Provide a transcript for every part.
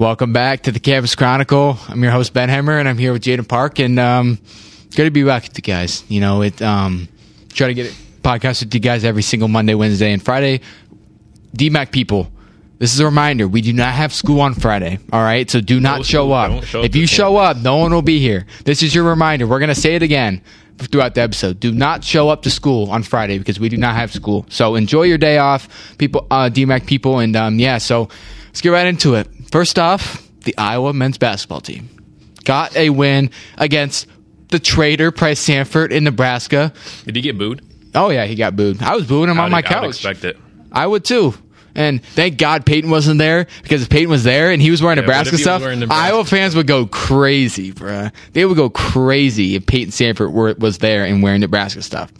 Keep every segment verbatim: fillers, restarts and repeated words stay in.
welcome back to the Campus Chronicle. I'm your host Ben Hemmer, and I'm here with Jaden Park, and um, good to be back with you guys. You know, it um, try to get a podcast with you guys every single Monday, Wednesday, and Friday. D M A C people, this is a reminder: we do not have school on Friday. All right, so do not no show school, up. show if up you show up, no one will be here. This is your reminder. We're gonna say it again throughout the episode. Do not show up to school on Friday because we do not have school. So enjoy your day off, people, uh, D M A C people, and um, yeah. So let's get right into it. First off, the Iowa men's basketball team got a win against the traitor Price Sanford in Nebraska. Did he get booed? Oh yeah, he got booed. I was booing him I on would, my I couch. would expect it. I would too. And thank God Peyton wasn't there, because if Peyton was there and he was wearing Yeah, Nebraska what if he was stuff, wearing Nebraska Iowa fans would go crazy, bruh. They would go crazy if Peyton Sanford were, was there and wearing Nebraska stuff.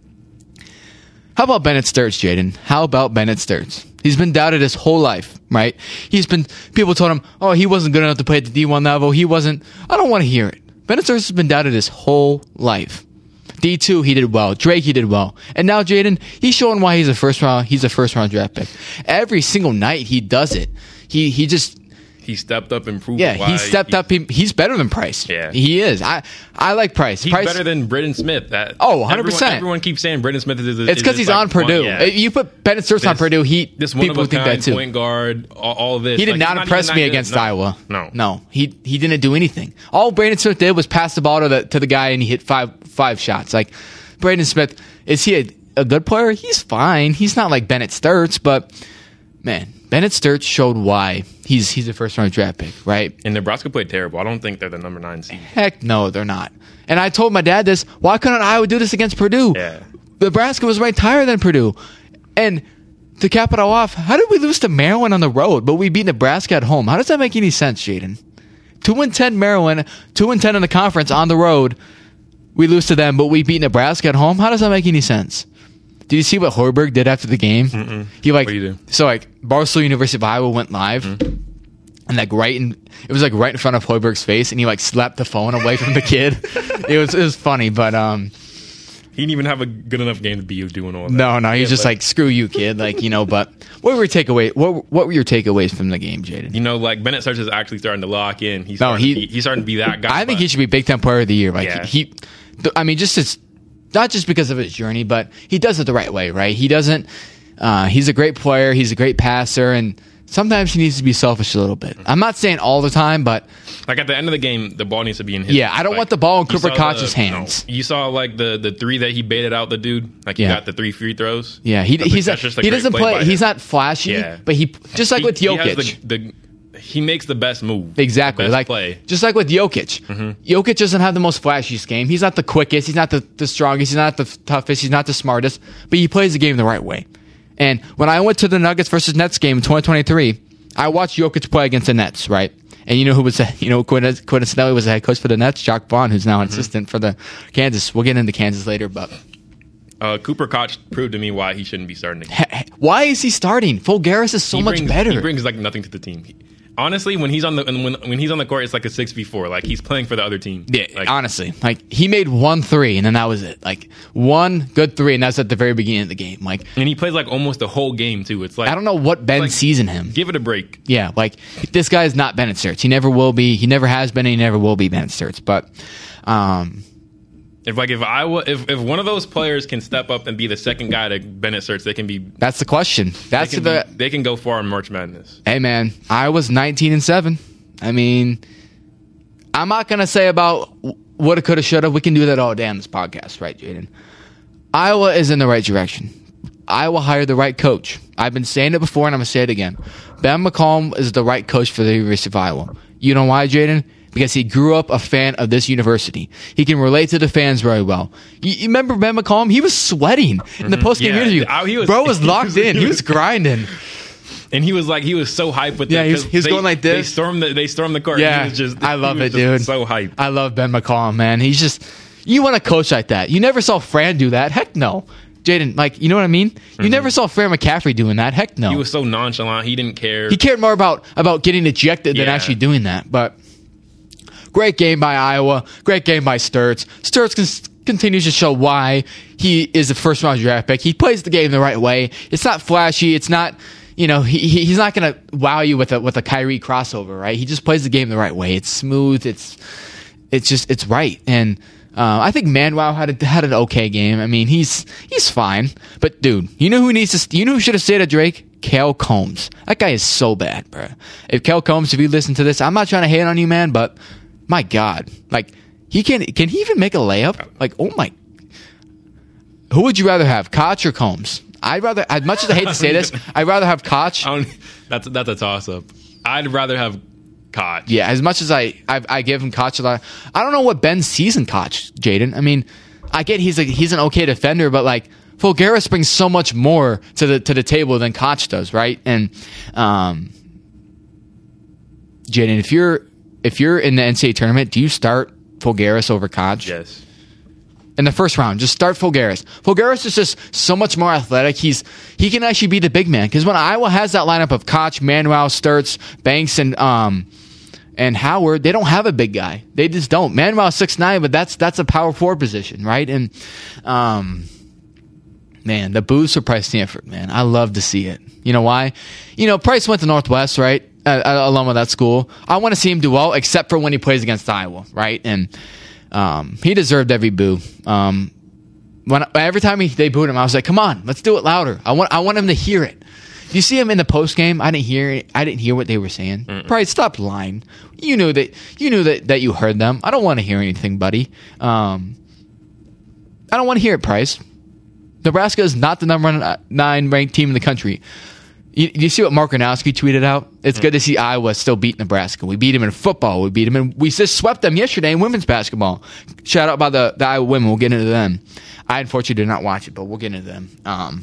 How about Bennett Sturts, Jaden? How about Bennett Sturts? He's been doubted his whole life, right? He's been, people told him, oh, he wasn't good enough to play at the D one level. He wasn't, I don't want to hear it. Bennett Sturts has been doubted his whole life. D two, he did well. Drake, he did well. And now Jaden, he's showing why he's a first round, he's a first round draft pick. Every single night he does it. He he just He stepped up and proved Yeah, why he stepped he, up. He, he's better than Price. Yeah. He is. I I like Price. He's Price, better than Britton Smith. That Oh, one hundred percent. Everyone, everyone keeps saying Britton Smith is. is It's because is he's like on Purdue. One, yeah. If you put Bennett Sturts on This- Purdue, he This one people of a think kind that too. point guard, all, all of this. He did Like, not he's not impress even me that good. against No. Iowa. No, no, he he didn't do anything. All Braden Smith did was pass the ball to the to the guy, and he hit five five shots. Like Braden Smith, is he a, a good player? He's fine. He's not like Bennett Sturts, but man, Bennett Sturts showed why he's he's a first round draft pick, right? And Nebraska played terrible. I don't think they're the number nine seed. Heck no, they're not. And I told my dad this. Why couldn't Iowa do this against Purdue? Yeah. Nebraska was ranked higher than Purdue. And to cap it all off, how did we lose to Maryland on the road, but we beat Nebraska at home? How does that make any sense, Jaden? Two and ten Maryland, two and ten in the conference on the road. We lose to them, but we beat Nebraska at home. How does that make any sense? Did you see what Hoiberg did after the game? Mm-mm. He like What do you do? so like Barstool University of Iowa went live, Mm-hmm. and like right in it was like right in front of Hoiberg's face, and he like slapped the phone away from the kid. It was it was funny, but um, He didn't even have a good enough game to be doing all that. no, no, he was Yeah, just but- like screw you, kid. Like you know, but what were your takeaway? What what were your takeaways from the game, Jaden? You know, like Bennett Sturts is actually starting to lock in. He's No, starting he- to be, he's starting to be that guy. I think but- he should be Big Ten Player of the Year. Like Yeah. he, th- I mean, just as not just because of his journey, but he does it the right way, right? He doesn't. Uh, he's a great player. He's a great passer, and sometimes he needs to be selfish a little bit. I'm not saying all the time, but Like at the end of the game, the ball needs to be in his. yeah, I don't like, want the ball in you Cooper saw Koch's the- hands. No. You saw like the the three that he baited out the dude. Like he Yeah. got the three free throws. Yeah, he That's he's that's a, just a he great doesn't play play. by He's him. not flashy, Yeah. but he just like He- with he has Jokic. the, the he makes the best move. Exactly, the best like play. just like with Jokic. Mm-hmm. Jokic doesn't have the most flashiest game. He's not the quickest. He's not the, the strongest. He's not the toughest. He's not the smartest. But he plays the game the right way. And when I went to the Nuggets versus Nets game in twenty twenty-three, I watched Jokic play against the Nets, right? And you know who was the, you know coincidentally was the head coach for the Nets, Jacques Vaughn, who's now an Mm-hmm. assistant for the Kansas. We'll get into Kansas later, but Uh, Cooper Koch proved to me why he shouldn't be starting. The game. he- he- why is he starting? Fulgaris is so He much brings, better. He brings like nothing to the team. He- honestly, when he's on the when when he's on the court, it's like a six v four. Like he's playing for the other team. Yeah, like, honestly, like he made one three and then that was it. Like one good three, and that's at the very beginning of the game. Like and he plays like almost the whole game too. It's like I don't know what Ben like, sees in him. Give it a break. Yeah, like this guy is not Bennett Sturts. He never will be. He never has been. And he never will be Bennett Sturts. But um, If like if Iowa if, if one of those players can step up and be the second guy to Bennett Sturts, they can be that's the question. That's they can, the be, they can go far in March Madness. hey man. Iowa's nineteen and seven. I mean, I'm not gonna say about woulda, coulda, shoulda. We can do that all day on this podcast, right, Jaden? Iowa is in the right direction. Iowa hired the right coach. I've been saying it before, and I'm gonna say it again. Ben McCollum is the right coach for the University of Iowa. You know why, Jaden? Because he grew up a fan of this university. He can relate to the fans very well. You, you remember Ben McCollum? He was sweating in the post-game Yeah. interview. I- he was- Bro was he locked was- in. he He was was- grinding. And he was like he was so hyped with Yeah, it he was- 'cause he was they- going like They this. stormed the they stormed the court. Yeah, he was just, I love he it, was just dude. So hyped. I love Ben McCollum, man. He's just you want a coach like that. You never saw Fran do that. Heck no. Jaden, like, you know what I mean? You never saw Fran McCaffrey doing that. Heck no. He was so nonchalant. He didn't care. He cared more about about getting ejected than Yeah. actually doing that. But great game by Iowa. Great game by Sturts. Sturts con- continues to show why he is a first round draft pick. He plays the game the right way. It's not flashy. It's not you know, he, he he's not going to wow you with a with a Kyrie crossover, right? He just plays the game the right way. It's smooth. It's it's just it's right. And uh, I think Manuel had a, had an okay game. I mean, he's he's fine. But dude, you know who needs to? You know who should have stayed at Drake? Cale Combs. That guy is so bad, bro. If Cale Combs, if you listen to this, I'm not trying to hate on you, man, but my God, like he can can he even make a layup? Like, oh my. Who would you rather have, Koch or Combs? I'd rather, as much as I hate to say this, I'd rather have Koch. I don't, that's that's a toss up. I'd rather have Koch. Yeah, as much as I I, I give him Koch a lot, I don't know what Ben sees in Koch, Jaden. I mean, I get he's a, he's an okay defender, but like Fulgaris brings so much more to the to the table than Koch does, right? And um, Jaden, if you're if you're in the N C double A tournament, do you start Fulgaris over Koch? Yes. In the first round, just start Fulgaris. Fulgaris is just so much more athletic. He's he can actually be the big man, because when Iowa has that lineup of Koch, Manuel, Sturtz, Banks, and um and Howard, they don't have a big guy. They just don't. Manuel's six nine, but that's that's a power forward position, right? And um, man, the boos for Price Stanford, man, I love to see it. You know why? You know, Price went to Northwest, right? Uh, alum of that school. I want to see him do well, except for when he plays against Iowa, right? And Um, he deserved every boo. Um, when every time he, they booed him, I was like, "Come on, let's do it louder." I want, I want him to hear it. You see him in the post game. I didn't hear it. I didn't hear what they were saying. Mm-mm. Price, stop lying. You knew that. You knew that, that you heard them. I don't want to hear anything, buddy. Um, I don't want to hear it, Price. Nebraska is not the number nine ranked team in the country. You, you see what Mark Gronowski tweeted out? It's mm. good to see Iowa still beat Nebraska. We beat them in football. We beat them in. We just swept them yesterday in women's basketball. Shout out by the, the Iowa women. We'll get into them. I unfortunately did not watch it, but we'll get into them. Um,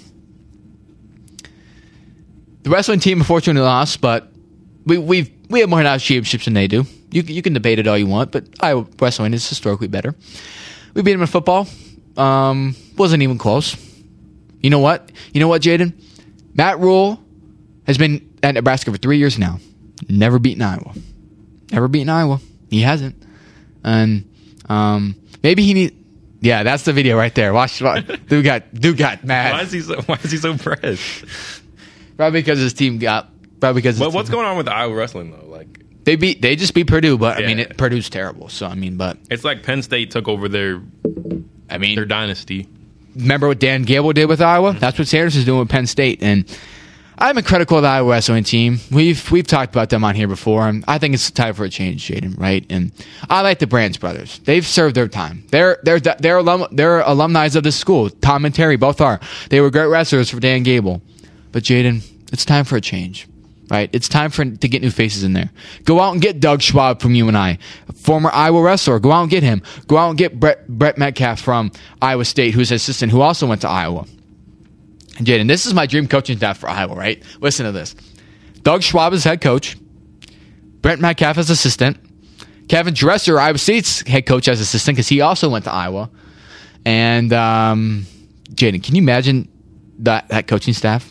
the wrestling team unfortunately lost, but we we we have more national championships than they do. You you can debate it all you want, but Iowa wrestling is historically better. We beat them in football. Um, wasn't even close. You know what? You know what, Jaden? Matt Rule has been at Nebraska for three years now. Never beaten Iowa. Never beaten Iowa. He hasn't. And um, maybe he need. Yeah, that's the video right there. Watch. Dude got dude got mad. Why is he so? Why is he so pressed? Probably because his team got. Probably because. But what's team, going on with Iowa wrestling though? Like they beat. They just beat Purdue, but yeah. I mean, it, Purdue's terrible. So I mean, but it's like Penn State took over their. I mean, their dynasty. Remember what Dan Gable did with Iowa? Mm-hmm. That's what Sanders is doing with Penn State, and I'm critical of the Iowa wrestling team. We've we've talked about them on here before, and I think it's time for a change, Jaden. Right? And I like the Brands brothers. They've served their time. They're they're they're alum, they're alumni of this school. Tom and Terry both are. They were great wrestlers for Dan Gable. But Jaden, it's time for a change. Right? It's time for to get new faces in there. Go out and get Doug Schwab from U N I, former Iowa wrestler. Go out and get him. Go out and get Brett, Brett Metcalf from Iowa State, who's an assistant, who also went to Iowa. And Jaden, this is my dream coaching staff for Iowa, right? Listen to this. Doug Schwab is head coach. Brett Metcalf as assistant. Kevin Dresser, Iowa State's head coach, as assistant, because he also went to Iowa. And um, Jaden, can you imagine that, that coaching staff?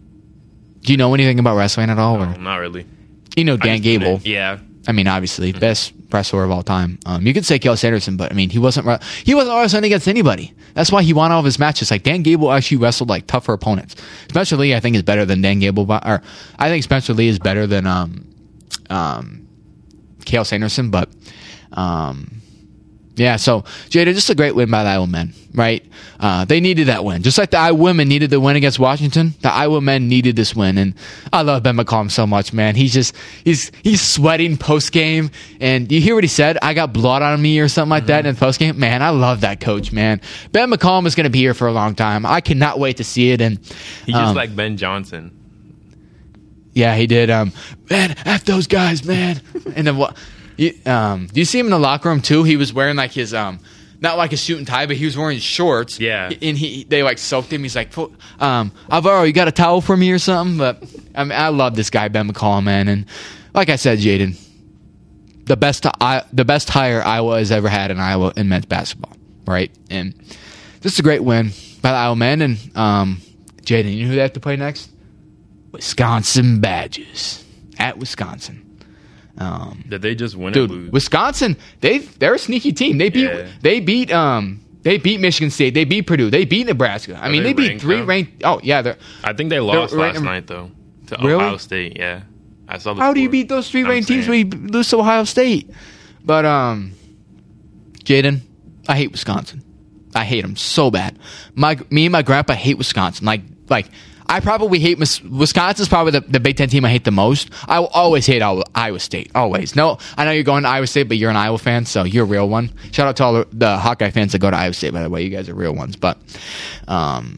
Do you know anything about wrestling at all? No, or? not really. You know Dan Gable. Yeah. I mean, obviously, mm-hmm. best wrestler of all time. Um, you could say Kale Sanderson, but I mean, he wasn't he wasn't wrestling against anybody. That's why he won all of his matches. Like Dan Gable actually wrestled like tougher opponents. Spencer Lee, I think, is better than Dan Gable. Or I think Spencer Lee is better than um, um, Kale Sanderson. But um, yeah, so Jada, just a great win by the Iowa men, right? Uh, they needed that win, just like the Iowa women needed the win against Washington. The Iowa men needed this win, and I love Ben McCollum so much, man. He's just he's he's sweating post game, and you hear what he said? I got blood on me or something like mm-hmm. that in post game. Man, I love that coach, man. Ben McCollum is going to be here for a long time. I cannot wait to see it. And he's just um, like Ben Johnson. Yeah, he did. Um, man, F those guys, man. And then what? You, um, do you see him in the locker room too? He was wearing like his um, not like a suit and tie, but he was wearing shorts. Yeah, and he they like soaked him. He's like, um, Alvaro, you got a towel for me or something? But I mean, I love this guy Ben McCollum, man. And like I said, Jaden, the best I, the best hire Iowa has ever had in Iowa in men's basketball, right? And this is a great win by the Iowa men. And um, Jaden, you know who they have to play next? Wisconsin Badgers at Wisconsin. Um, Did they just win dude, or lose? Wisconsin, they they're a sneaky team. They beat yeah. they beat um they beat Michigan State. They beat Purdue. They beat Nebraska. I Are mean, they they beat ranked three now? ranked. Oh yeah, they're. I think they lost they're last ranked, night though. to Really? Ohio State. Yeah, I saw. The How do you score. beat those three I'm ranked teams saying. when you lose to Ohio State? But um, Jaden, I hate Wisconsin. I hate them so bad. My me and my grandpa hate Wisconsin. Like like I probably hate Mis- Wisconsin's probably the, the Big Ten team I hate the most. I will always hate Iowa, Iowa State. Always. No, I know you're going to Iowa State, but you're an Iowa fan, so you're a real one. Shout out to all the, the Hawkeye fans that go to Iowa State. By the way, you guys are real ones. But um,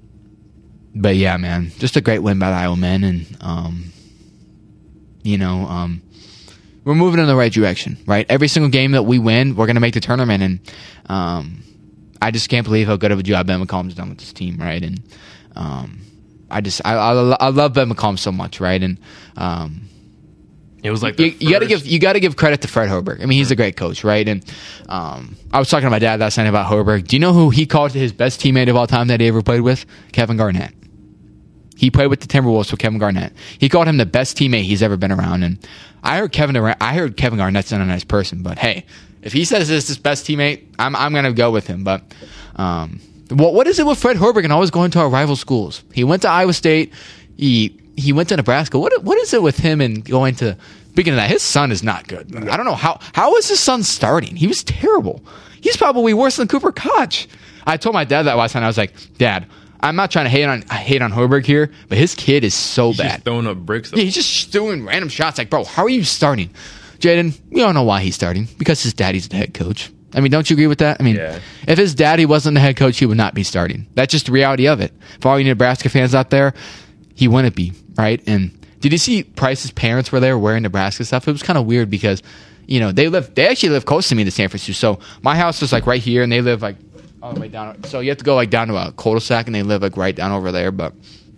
but yeah, man, just a great win by the Iowa men, and um, you know um. We're moving in the right direction, right? Every single game that we win, we're going to make the tournament, and um, I just can't believe how good of a job Ben McCollum's done with this team, right? And um, I just, I, I, I love Ben McCollum so much, right? And um, It was like you, the you got to first- give you got to give credit to Fred Hoiberg. I mean, he's a great coach, right? And um, I was talking to my dad last night about Hoiberg. Do you know who he called his best teammate of all time that he ever played with? Kevin Garnett. He played with the Timberwolves with Kevin Garnett. He called him the best teammate he's ever been around. And I heard Kevin Durant, I heard Kevin Garnett's not a nice person, but hey, if he says this is his best teammate, I'm I'm gonna go with him. But um, what what is it with Fred Hoiberg and always going to our rival schools? He went to Iowa State. He he went to Nebraska. What what is it with him and going to? Speaking of that, his son is not good. I don't know how how is his son starting? He was terrible. He's probably worse than Cooper Koch. I told my dad that last time. I was like, Dad, I'm not trying to hate on hate on Hoiberg here, but his kid is so He's bad. just throwing up bricks. Yeah, he's just doing random shots. Like, bro, how are you starting? Jaden, we all know why he's starting. Because his daddy's the head coach. I mean, don't you agree with that? I mean, Yeah. if his daddy wasn't the head coach, he would not be starting. That's just the reality of it. For all you Nebraska fans out there, he wouldn't be, right? And did you see Price's parents were there wearing Nebraska stuff? It was kind of weird because, you know, they live, they actually live close to me to San Francisco. So my house is like right here, and they live like all the way down. So you have to go like down to a cul-de-sac, and they live like right down over there. But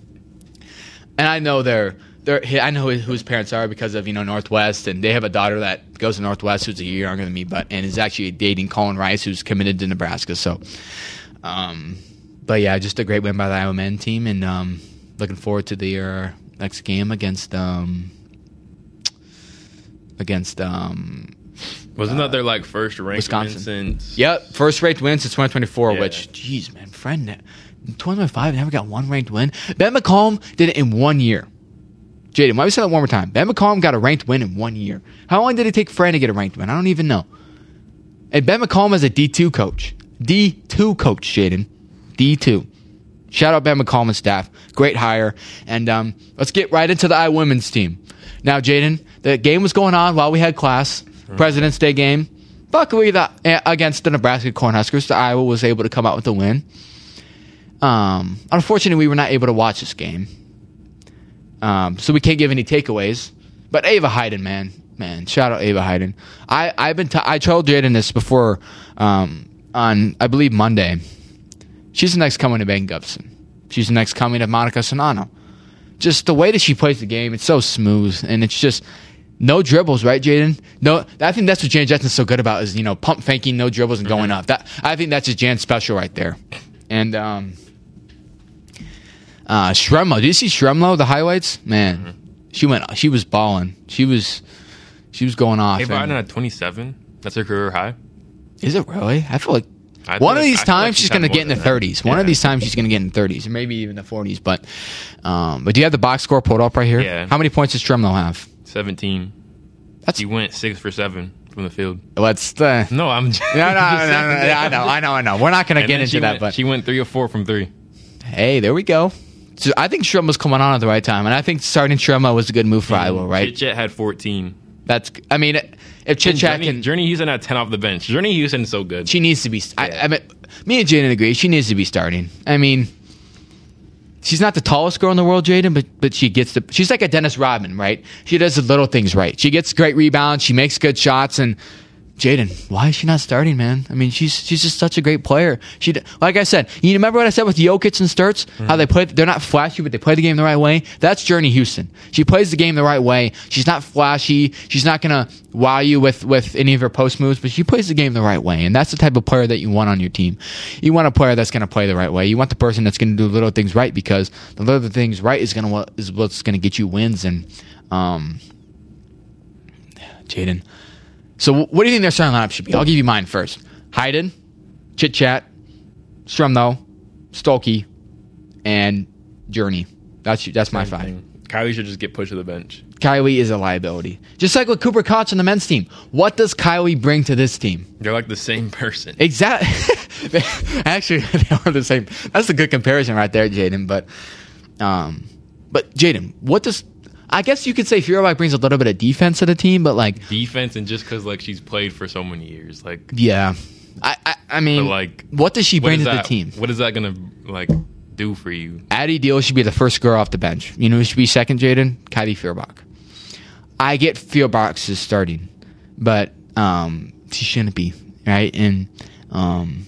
and I know they're they're I know who his parents are because of you know Northwest, and they have a daughter that goes to Northwest who's a year younger than me, but and is actually dating Colin Rice, who's committed to Nebraska. So, um, but yeah, just a great win by the Iowa men team, and um, looking forward to the uh, next game against um against um. Wasn't that their like first ranked Wisconsin. win since? Yep, first ranked win since twenty twenty-four, Yeah. which, geez, man, friend, twenty twenty-five never got one ranked win. Ben McCollum did it in one year. Jaden, why don't we say that one more time? Ben McCollum got a ranked win in one year. How long did it take Fran to get a ranked win? I don't even know. And Ben McCollum is a D two coach. D two coach, Jaden. D two. Shout out Ben McCollum and staff. Great hire. And um, let's get right into the Iowa women's team. Now, Jaden, the game was going on while we had class. President's Day game. Luckily, the, uh, against the Nebraska Cornhuskers, the Iowa was able to come out with a win. Um, unfortunately, we were not able to watch this game, um, so we can't give any takeaways. But Ava Hayden, man, man, shout out Ava Hayden. I I've been t- I told Jaden this before um, on I believe Monday. She's the next coming of Megan Gubson. She's the next coming of Monica Sonano. Just the way that she plays the game, it's so smooth, and it's just. No dribbles, right, Jaden? No, I think that's what Jan Jetson's so good about is you know pump faking, no dribbles, and going up. That I think that's just Jan's special right there. And um, uh, Shremlo, did you see Shremlo? The highlights, man, mm-hmm. she went. She was balling. She was, she was going off. Hey, Biden at twenty-seven. That's her career high. Is it really? I feel like I one feel of these like- I feel times like she's she's going to had get in more the than that. thirties. One of Yeah. these times she's going to get in the thirties, or maybe even the forties. But, um, but do you have the box score pulled up right here? Yeah. How many points does Shremlo have? seventeen. That's He went six for seven from the field. let's. Uh, No, I'm just, No, no, no, just no, no, saying. no, I know, I know, I know. We're not going to And get then she into that, went, but she went three or four from three. hey, there we go. So I think Shrum was coming on at the right time, and I think starting Shrema was a good move for Iowa, right? Chit Chat had fourteen. That's. I mean, if Chit Chat Journey, can, Journey Houston had ten off the bench. Journey Houston's so good. she needs to be. I, I mean, me and Jaden agree. She needs to be starting. I mean, she's not the tallest girl in the world, Jaden, but but she gets the. She's like a Dennis Rodman, right? She does the little things right. She gets great rebounds. She makes good shots, and Jaden, why is she not starting, man? I mean, she's she's just such a great player. She, like I said, you remember what I said with Jokic and Sturts? Mm-hmm. How they play? They're not flashy, but they play the game the right way. That's Journey Houston. She plays the game the right way. She's not flashy. She's not gonna wow you with with any of her post moves, but she plays the game the right way, and that's the type of player that you want on your team. You want a player that's gonna play the right way. You want the person that's gonna do little things right, because the little things right is gonna what is what's gonna get you wins. And um, Jaden. So what do you think their starting lineup should be? I'll give you mine first. Hayden, Chit Chat, Strumno, Stolke, and Journey. That's that's my Same five. thing. Kylie should just get pushed to the bench. Kylie is a liability. Just like with Cooper Koch on the men's team. What does Kylie bring to this team? They're like the same person. Exactly. Actually, they are the same. That's a good comparison right there, Jaden. But, um, but Jaden, what does... I guess you could say Feuerbach brings a little bit of defense to the team, but like... Defense, and just because like she's played for so many years. like Yeah. I, I, I mean, like, what does she bring to that, the team? What is that going to like do for you? Addie Deal should be the first girl off the bench. You know who should be second, Jaden? Kylie Feuerbach. I get Feuerbach's is starting, but um, she shouldn't be, right? And um,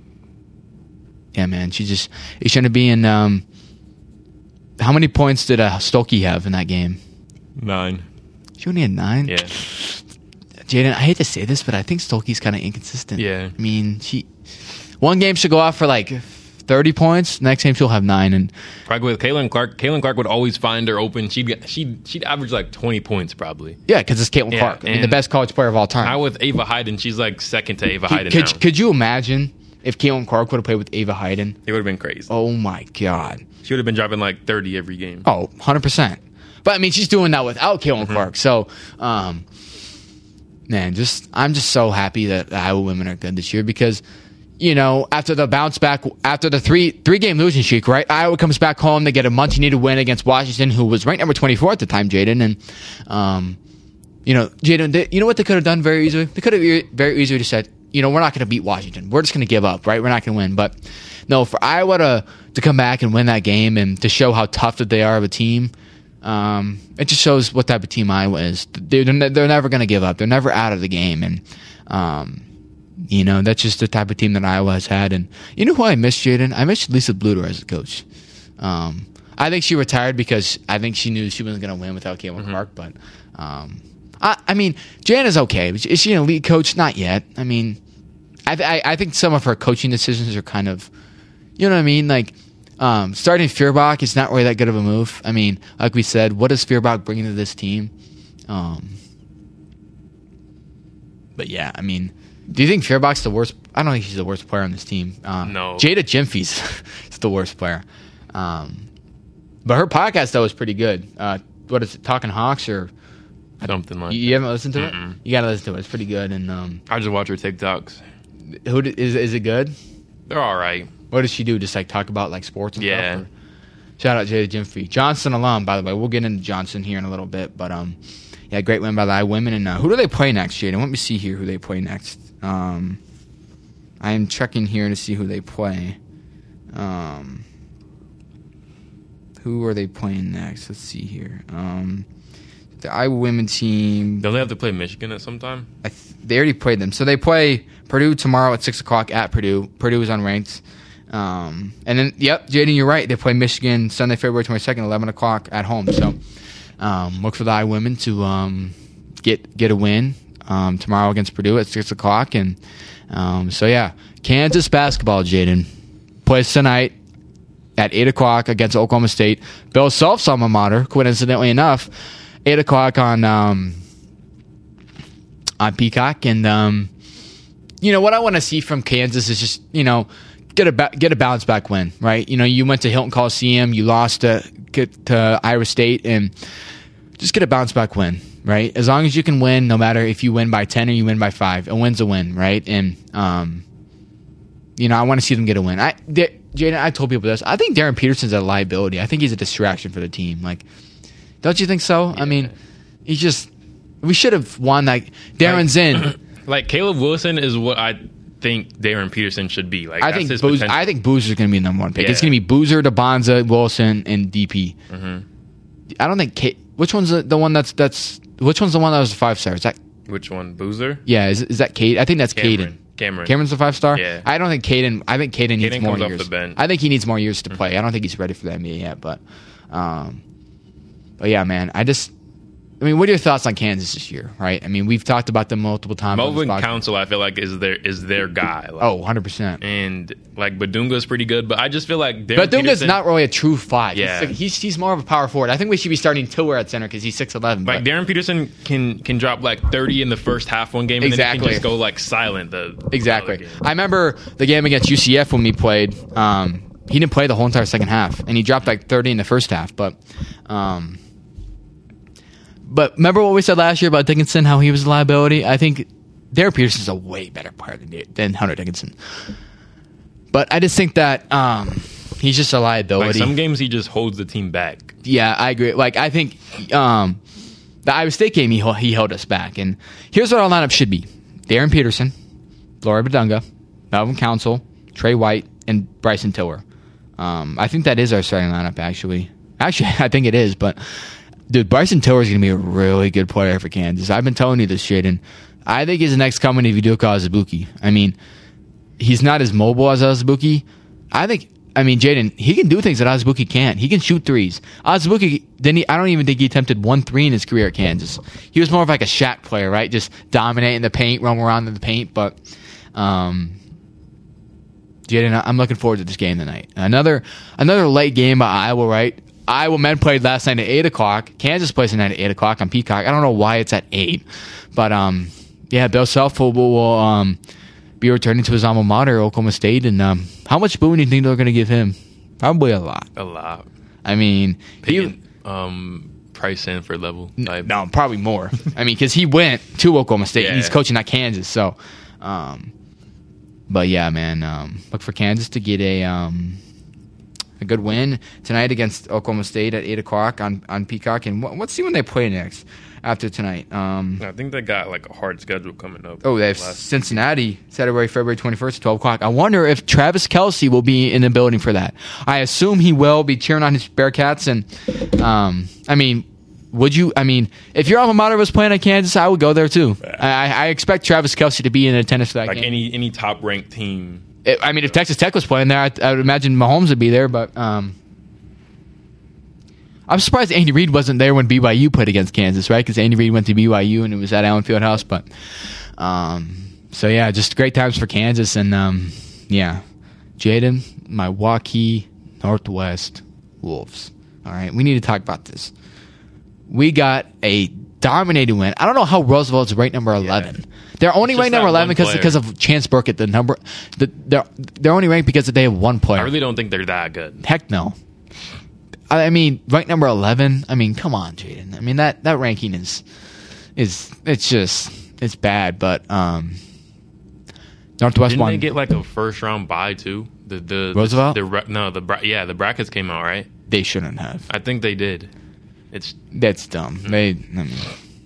yeah, man, she just it shouldn't be. And um, how many points did uh, Stolke have in that game? Nine. She only had nine. Yeah. Jaden, I hate to say this, but I think Stolke's kind of inconsistent. Yeah. I mean, she one game she'll go off for like thirty points. Next game she'll have nine. And probably with Caitlin Clark, Caitlin Clark would always find her open. She'd get, she'd she'd average like twenty points probably. Yeah, because it's Caitlin Yeah, Clark. I mean, the and best college player of all time. Now with Ava Hayden, she's like second to Ava Hayden could, now. could you imagine if Caitlin Clark would have played with Ava Hayden? It would have been crazy. Oh my god. She would have been dropping like thirty every game. Oh, one hundred percent. But I mean, she's doing that without Caitlin mm-hmm. Clark. So, um, man, just I'm just so happy that the Iowa women are good this year because, you know, after the bounce back, after the three three game losing streak, right? Iowa comes back home. They get a much needed win against Washington, who was ranked number twenty-four at the time, Jaden. And, um, you know, Jaden, they, you know what they could have done very easily? They could have e- very easily just said, you know, we're not going to beat Washington. We're just going to give up, right? We're not going to win. But no, for Iowa to to come back and win that game and to show how tough that they are of a team. Um, it just shows what type of team Iowa is. They're, they're never going to give up. They're never out of the game. And, um, you know, that's just the type of team that Iowa has had. And you know who I miss, Jaden? I miss Lisa Bluter as a coach. Um, I think she retired because I think she knew she wasn't going to win without Caitlin mm-hmm. Clark. But, um, I, I mean, Jan is okay. Is she an elite coach? Not yet. I mean, I, I, I think some of her coaching decisions are kind of, you know what I mean? Like, Um, starting Feuerbach is not really that good of a move. I mean, like we said, what is Feuerbach bringing to this team? Um, but yeah, I mean, do you think Feuerbach's the worst? I don't think she's the worst player on this team. Um, no. Jada Jimfy's is the worst player. Um, but her podcast, though, is pretty good. Uh, what is it, Talking Hawks? Or Something like you, you haven't listened to Mm-mm. it? You got to listen to it. It's pretty good. And um, I just watch her TikToks. Who is, is it good? They're all right. What does she do? Just like talk about like sports and yeah. stuff? Yeah. Shout out Jada Jimfy. Johnson alum, by the way. We'll get into Johnson here in a little bit. But um, yeah, great win by the Iowa women. And uh, who do they play next, Jaden? Let me see here who they play next. Um, I am checking here to see who they play. Um, who are they playing next? Let's see here. Um, the Iowa women team. Don't they have to play Michigan at some time? I th- they already played them. So they play Purdue tomorrow at six o'clock at Purdue. Purdue is unranked. Um, and then, yep, Jaden, you're right. They play Michigan Sunday, February twenty-second, eleven o'clock at home. So um, look for the Iowa women to um, get get a win um, tomorrow against Purdue at six o'clock. And um, so, yeah, Kansas basketball, Jaden, plays tonight at eight o'clock against Oklahoma State. Bill Self's alma mater, coincidentally enough, eight o'clock on, um, on Peacock. And, um, you know, what I want to see from Kansas is just, you know, Get a ba- get a bounce back win, right? You know, you went to Hilton Coliseum, you lost to get to Iowa State, and just get a bounce back win, right? As long as you can win, no matter if you win by ten or you win by five, a win's a win, right? And um, you know, I want to see them get a win. I, De- Jaden, I told people this. I think Darren Peterson's a liability. I think he's a distraction for the team. Like, don't you think so? Yeah. I mean, he's just. We should have won. Like, Darren's like, in. Like Caleb Wilson is what I think Darren Peterson should be. Like I that's think his Boozer, potential. I think Boozer's going to be the number one pick. Yeah. It's going to be Boozer, DeBonza, Wilson, and D P. Mm-hmm. I don't think Kate. Which one's the, the one that's that's which one's the one that was a five star? Is that which one? Boozer? Yeah, is is that Kate? I think that's Cameron. Caden. Cameron. Cameron's a five star. Yeah. I don't think Caden. I think Caden needs Caden more comes off years. the bench. I think he needs more years to play. Mm-hmm. I don't think he's ready for the N B A yet. But, um, but yeah, man, I just. I mean, what are your thoughts on Kansas this year, right? I mean, we've talked about them multiple times. Melvin Council, I feel like, is their is their guy. Like, oh, one hundred percent. And, like, Badunga's pretty good, but I just feel like Darren Badunga's Peterson, not really a true five. Yeah. He's, he's, he's more of a power forward. I think we should be starting Tiller at center because he's six eleven. Like, Darren Peterson can can drop, like, thirty in the first half one game, and exactly. then he can just go, like, silent the Exactly. game. I remember the game against U C F when we played. Um, he didn't play the whole entire second half, and he dropped, like, thirty in the first half. But, um... But remember what we said last year about Dickinson, how he was a liability? I think Darren Peterson's a way better player than, than Hunter Dickinson. But I just think that um, he's just a liability. Like some games he just holds the team back. Yeah, I agree. Like I think um, the Iowa State game he he held us back. And here's what our lineup should be: Darren Peterson, Laura Badunga, Melvin Council, Trey White, and Bryson Tiller. Um, I think that is our starting lineup. Actually, actually, I think it is. But dude, Bryson Tiller is going to be a really good player for Kansas. I've been telling you this shit, and I think he's the next coming of Udoka Azubuike. I mean, he's not as mobile as Azubuike. I think. I mean, Jaden, he can do things that Azubuike can't. He can shoot threes. Azubuike, didn't he, I don't even think he attempted one three in his career at Kansas. He was more of like a Shaq player, right? Just dominating the paint, roam around in the paint. But, um, Jaden, I'm looking forward to this game tonight. Another another late game by Iowa, right? Iowa men played last night at eight o'clock. Kansas plays tonight at eight o'clock on Peacock. I don't know why it's at eight. But, um, yeah, Bill Self will, will um, be returning to his alma mater, Oklahoma State, and um, how much booing do you think they're going to give him? Probably a lot. A lot. I mean, Picking, he, um, Price Sanford level. Type. No, probably more. I mean, because he went to Oklahoma State. Yeah. And he's coaching at Kansas. So, um, but yeah, man, um, look for Kansas to get a um, a good win tonight against Oklahoma State at eight o'clock on on Peacock. And what, let's see when they play next. After tonight, um, I think they got like a hard schedule coming up. Oh, they have Cincinnati, Saturday, February twenty-first, at twelve o'clock. I wonder if Travis Kelce will be in the building for that. I assume he will be cheering on his Bearcats. And um, I mean, would you? I mean, if your alma mater was playing at Kansas, I would go there too. I, I expect Travis Kelce to be in attendance for that like game. any any top ranked team. It, I mean, if Texas Tech was playing there, I, I would imagine Mahomes would be there. But um, I'm surprised Andy Reid wasn't there when B Y U played against Kansas, right? Because Andy Reid went to B Y U and it was at Allen Fieldhouse. But um, so yeah, just great times for Kansas. And um, yeah, Jaden, Milwaukee Northwest Wolves. All right, we need to talk about this. We got a dominating win. I don't know how Roosevelt's ranked number eleven. Yeah. They're only ranked number eleven because because of Chance Burkett. The number, the, they're they're only ranked because they have one player. I really don't think they're that good. Heck no. I mean, ranked number eleven. I mean, come on, Jaden. I mean that, that ranking is is it's just it's bad. But um, Northwest Didn't won. they get like a first round bye too? The the Roosevelt. The, the no the bra- yeah the brackets came out right. They shouldn't have. I think they did. It's that's dumb. Mm-hmm. They. I mean,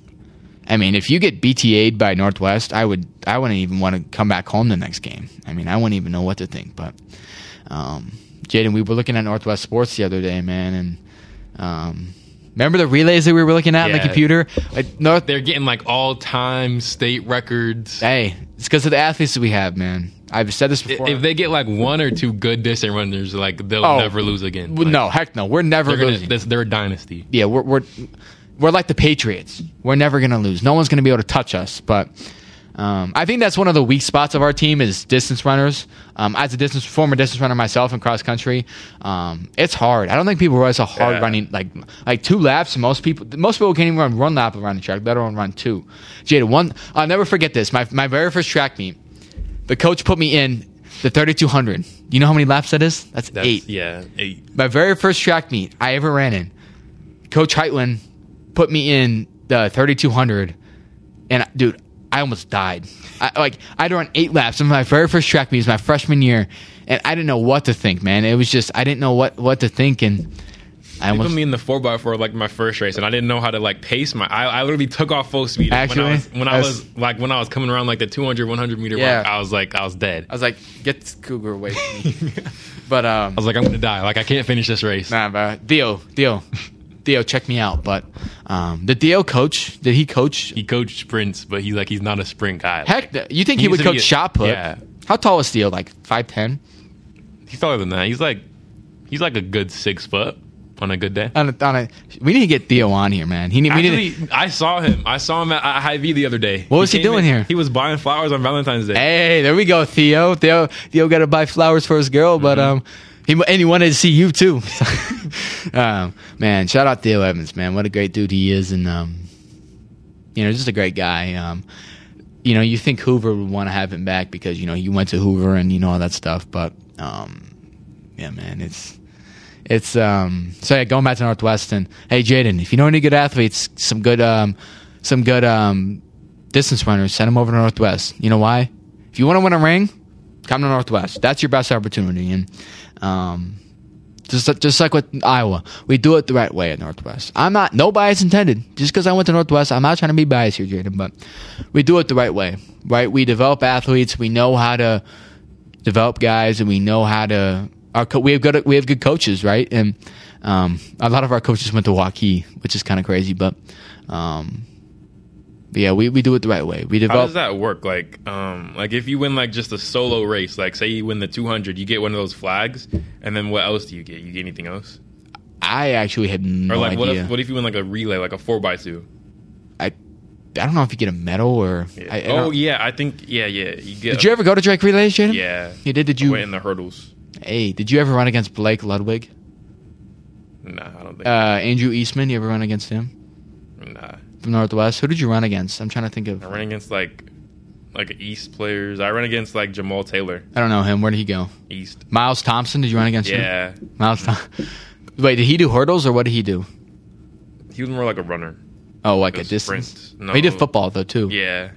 I mean, if you get B T A'd by Northwest, I would. I wouldn't even want to come back home the next game. I mean, I wouldn't even know what to think. But. Um, Jaden, we were looking at Northwest Sports the other day, man, and um, remember the relays that we were looking at yeah. on the computer? Like, North, they're getting like all-time state records. Hey, it's because of the athletes that we have, man. I've said this before. If they get like one or two good distance runners, like they'll oh, never lose again. Like, no, heck no, we're never they're losing. Gonna, they're a dynasty. Yeah, we're we're we're like the Patriots. We're never gonna lose. No one's gonna be able to touch us, but. Um, I think that's one of the weak spots of our team is distance runners. Um, as a distance former distance runner myself in cross country, um, it's hard. I don't think people realize how hard yeah. running like like two laps. Most people most people can't even run one lap around the track, let alone run two. Jada, one I'll never forget this. My my very first track meet, the coach put me in the thirty-two hundred. You know how many laps that is? That's, that's eight. Yeah, eight. My very first track meet I ever ran in, Coach Heitland put me in the thirty-two hundred, and dude. I almost died. I, like I'd run eight laps. My very first track meet was my freshman year, and I didn't know what to think, man. It was just I didn't know what, what to think, and I almost they put me in the four by four like my first race, and I didn't know how to like pace my. I, I literally took off full speed. Actually, when I was, when I was like when I was coming around like the two hundred, one hundred meter yeah. mark, I was like I was dead. I was like, get this cougar away from me. But um, I was like, I'm gonna die. Like I can't finish this race. Nah, but Theo, Theo. Theo, check me out. But um, did Theo coach? Did he coach? He coached sprints, but he's like he's not a sprint guy. Heck, you think he, he would coach a, shot put? Yeah. How tall is Theo? Like five ten? He's taller than that. He's like he's like a good six foot on a good day. On a, on a, we need to get Theo on here, man. He need, Actually, we need to, I saw him. I saw him at, at Hy-Vee the other day. What was he, he doing in, here? He was buying flowers on Valentine's Day. Hey, there we go, Theo. Theo, Theo got to buy flowers for his girl, but mm-hmm. um. He, and he wanted to see you too. um, man, shout out Theo Evans, man. What a great dude he is, and um, you know, just a great guy. Um, you know, you think Hoover would want to have him back because you know you went to Hoover and you know all that stuff, but um, yeah, man, it's it's um. So yeah, going back to Northwestern. Hey, Jaden, if you know any good athletes, some good um, some good um, distance runners, send them over to Northwest. You know why? If you want to win a ring, come to Northwest. That's your best opportunity. And um, just just like with Iowa, we do it the right way at Northwest. I'm not no bias intended. Just because I went to Northwest, I'm not trying to be biased here, Jaden, but we do it the right way. Right? We develop athletes. We know how to develop guys, and we know how to. Our co- we have good we have good coaches, right? And um, a lot of our coaches went to Waukee, which is kind of crazy, but, um, but yeah, we, we do it the right way. We develop. How does that work? Like, um, like if you win like just a solo race, like say you win the two hundred, you get one of those flags, and then what else do you get? You get anything else? I actually had no or like, idea. what if what if you win like a relay, like a four by two? I I don't know if you get a medal or. Yeah. I, I oh don't- yeah, I think yeah yeah. You get. Did you ever go to Drake Relays, Jaden? Yeah, You did. Did I you? went in the hurdles. Hey, did you ever run against Blake Ludwig? Nah, I don't think. Uh, Andrew Eastman. You ever run against him nah, from Northwest? Who did you run against? I'm trying to think of. I ran against like like East players. I ran against like Jamal Taylor. I don't know him. Where did he go? East. Miles Thompson. Did you run against him? Yeah, Miles. Thom- Wait, did he do hurdles or what did he do? he was more like a runner. Oh, like It a was distance. sprints. Oh, he did No. football though too. Yeah,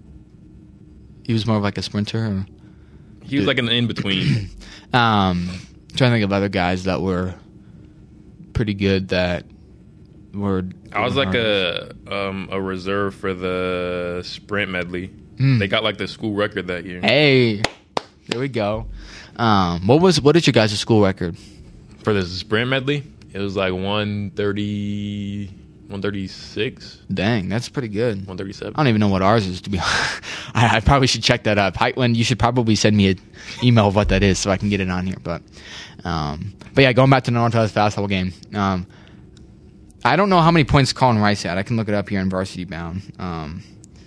He was more of like a sprinter. Or... he was like an in between. Um, I'm trying to think of other guys that were pretty good that were. I was like a um, a reserve for the sprint medley. Mm. They got like the school record that year Hey, there we go. Um, what was what is your guys' school record? for the sprint medley. It was like one thirty, one thirty-six, Dang, that's pretty good. one thirty-seven. I don't even know what ours is to be. I, I probably should check that up. Heitland, you should probably send me an email of what that is so I can get it on here. But, um, but yeah, going back to the Northwest basketball game. Um, I don't know how many points Colin Rice had. I can look it up here in Varsity Bound. Um,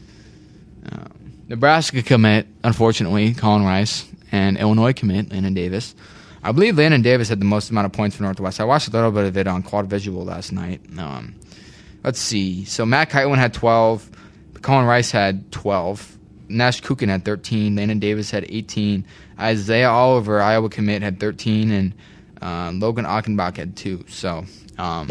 uh, Nebraska commit, unfortunately, Colin Rice, and Illinois commit, Landon Davis. I believe Landon Davis had the most amount of points for Northwest. I watched a little bit of it on Quad Visual last night. Um, let's see. So Matt Kitewan had twelve. Colin Rice had twelve. Nash Kukin had thirteen. Landon Davis had eighteen. Isaiah Oliver, Iowa commit, had thirteen. And uh, Logan Achenbach had two. So, um,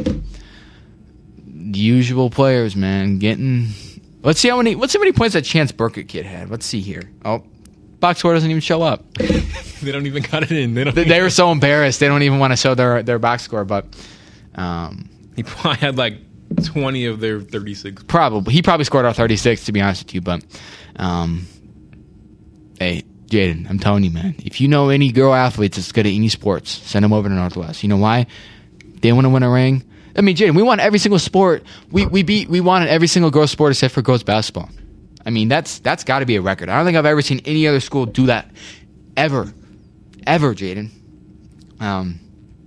the usual players, man. Getting. Let's see how many. Let's see how many points that Chance Burkett kid had. Let's see here. Oh, box score doesn't even show up. They don't even got it in. They don't. they, they were so embarrassed. They don't even want to show their their box score. But um, He probably had like twenty of their thirty-six. probably he probably scored our thirty-six. To be honest with you, but um, hey, Jaden, I'm telling you, man. If you know any girl athletes that's good at any sports, send them over to Northwest. You know why? They want to win a ring. I mean, Jaden, we want every single sport. We we beat we wanted every single girls sport except for girls basketball. I mean, that's that's got to be a record. I don't think I've ever seen any other school do that ever, ever, Jaden. Um,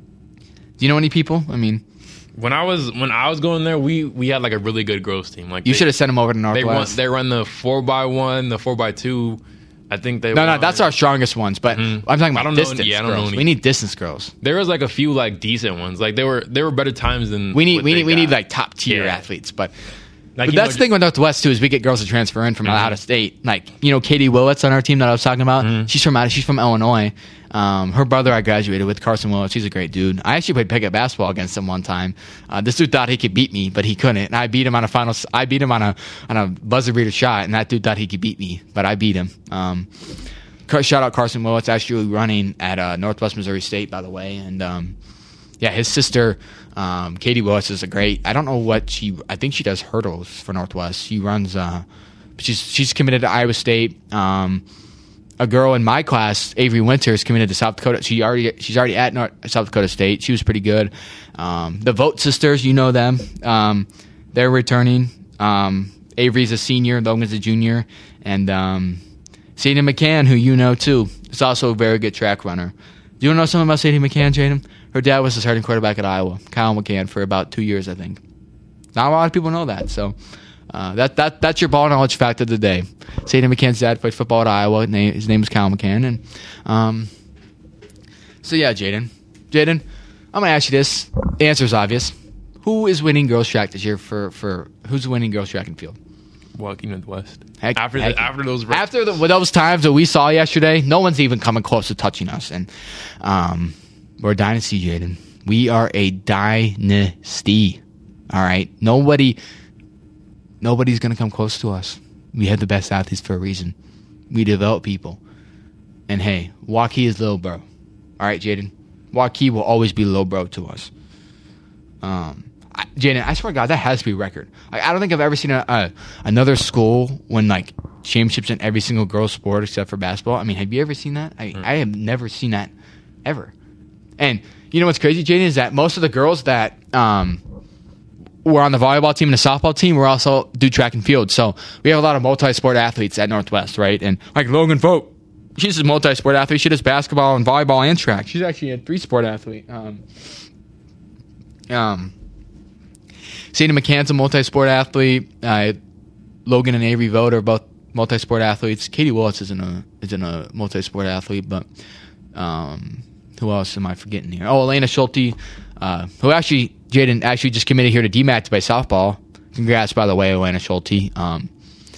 do you know any people? I mean, When I was when I was going there, we we had like a really good girls team. Like you they- should have sent them over to They run Northwest. they run the four by one, the four by two. I think they no, no, won. that's our strongest ones. But Mhm. I'm talking I about don't know- distance yeah, I don't know girls. any- We need distance girls. There was like a few like decent ones. Like they were there were better times than We need what we they need we need got. like top tier Yeah. athletes. But Like, but you know, that's the thing with Northwest too is we get girls to transfer in from Mhm. out of state. Like you know, Katie Willits on our team that I was talking about. Mhm. She's from out. She's from Illinois. Um, her brother I graduated with, Carson Willits. He's a great dude. I actually played pickup basketball against him one time. Uh, this dude thought he could beat me, but he couldn't. And I beat him on a final. I beat him on a on a buzzer beater shot, and that dude thought he could beat me, but I beat him. Um, shout out Carson Willits, actually running at uh, Northwest Missouri State, by the way, and um, yeah, his sister. Um, Katie Willits is a great. I don't know what she. I think she does hurdles for Northwest. She runs. Uh, she's she's committed to Iowa State. Um, a girl in my class, Avery Winter, is committed to South Dakota. She already she's already at North, South Dakota State. She was pretty good. Um, the Vote sisters, you know them. Um, they're returning. Um, Avery's a senior. Logan's a junior, and um, Sadie McCann, who you know too, is also a very good track runner. Do you know something about Sadie McCann, Jaden? Her dad was the starting quarterback at Iowa, Kyle McCann, for about two years, I think. Not a lot of people know that, so uh, that that that's your ball knowledge fact of the day. Sadie McCann's dad played football at Iowa. His name, his name is Kyle McCann, and um, so yeah, Jaden, Jaden, I'm gonna ask you this. The answer is obvious. Who is winning girls track this year? For for who's winning girls track and field? Walking Northwest. Heck, after heck, the, after those after the, those times that we saw yesterday, no one's even coming close to touching us, and um, we're a dynasty, Jaden. We are a dynasty. All right? Nobody, nobody's going to come close to us. We have the best athletes for a reason. We develop people. And hey, Waukee is little bro. All right, Jaden? Waukee will always be little bro to us. Um, I, Jaden, I swear to God, that has to be a record. I, I don't think I've ever seen a, a, another school win like championships in every single girls' sport except for basketball. I mean, have you ever seen that? I, mm. I have never seen that ever. And you know what's crazy, Jaden, is that most of the girls that um, were on the volleyball team and the softball team were also do track and field. So we have a lot of multi-sport athletes at Northwest, right? And like Logan Vogt, she's a multi-sport athlete. She does basketball and volleyball and track. She's actually a three-sport athlete. Um, um, Sadie McCann's a multi-sport athlete. Uh, Logan and Avery Vogt are both multi-sport athletes. Katie Willis isn't a isn't a multi-sport athlete, but um, who else am I forgetting here? Oh, Elena Schulte, uh, who actually Jaden actually just committed here to D MAC to play softball. Congrats, by the way, Elena Schulte. Um,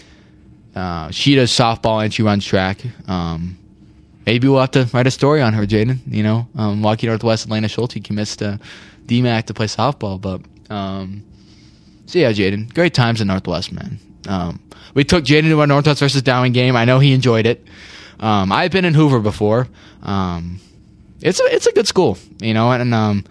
uh, she does softball and she runs track. Um, maybe we'll have to write a story on her, Jaden. You know, um, Waukee Northwest Elena Schulte commits to D MAC to play softball. But um, so yeah, Jaden, great times in Northwest, man. Um, we took Jaden to our Northwest versus Dowling game. I know he enjoyed it. Um, I've been in Hoover before. Um, it's a it's a good school, you know. And um,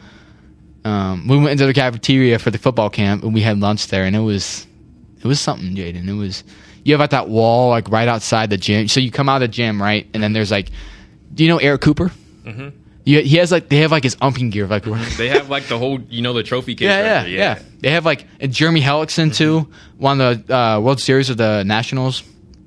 um, we went into the cafeteria for the football camp, and we had lunch there, and it was it was something, Jaden. It was you have at that wall like right outside the gym. So you come out of the gym, right, and then there's like, do you know Eric Cooper? Mm-hmm. You, he has like they have like his umping gear, like they have like the whole you know the trophy case. Yeah, right yeah, there. yeah, yeah. They have like and Jeremy Hellickson too, won the uh, World Series of the Nationals,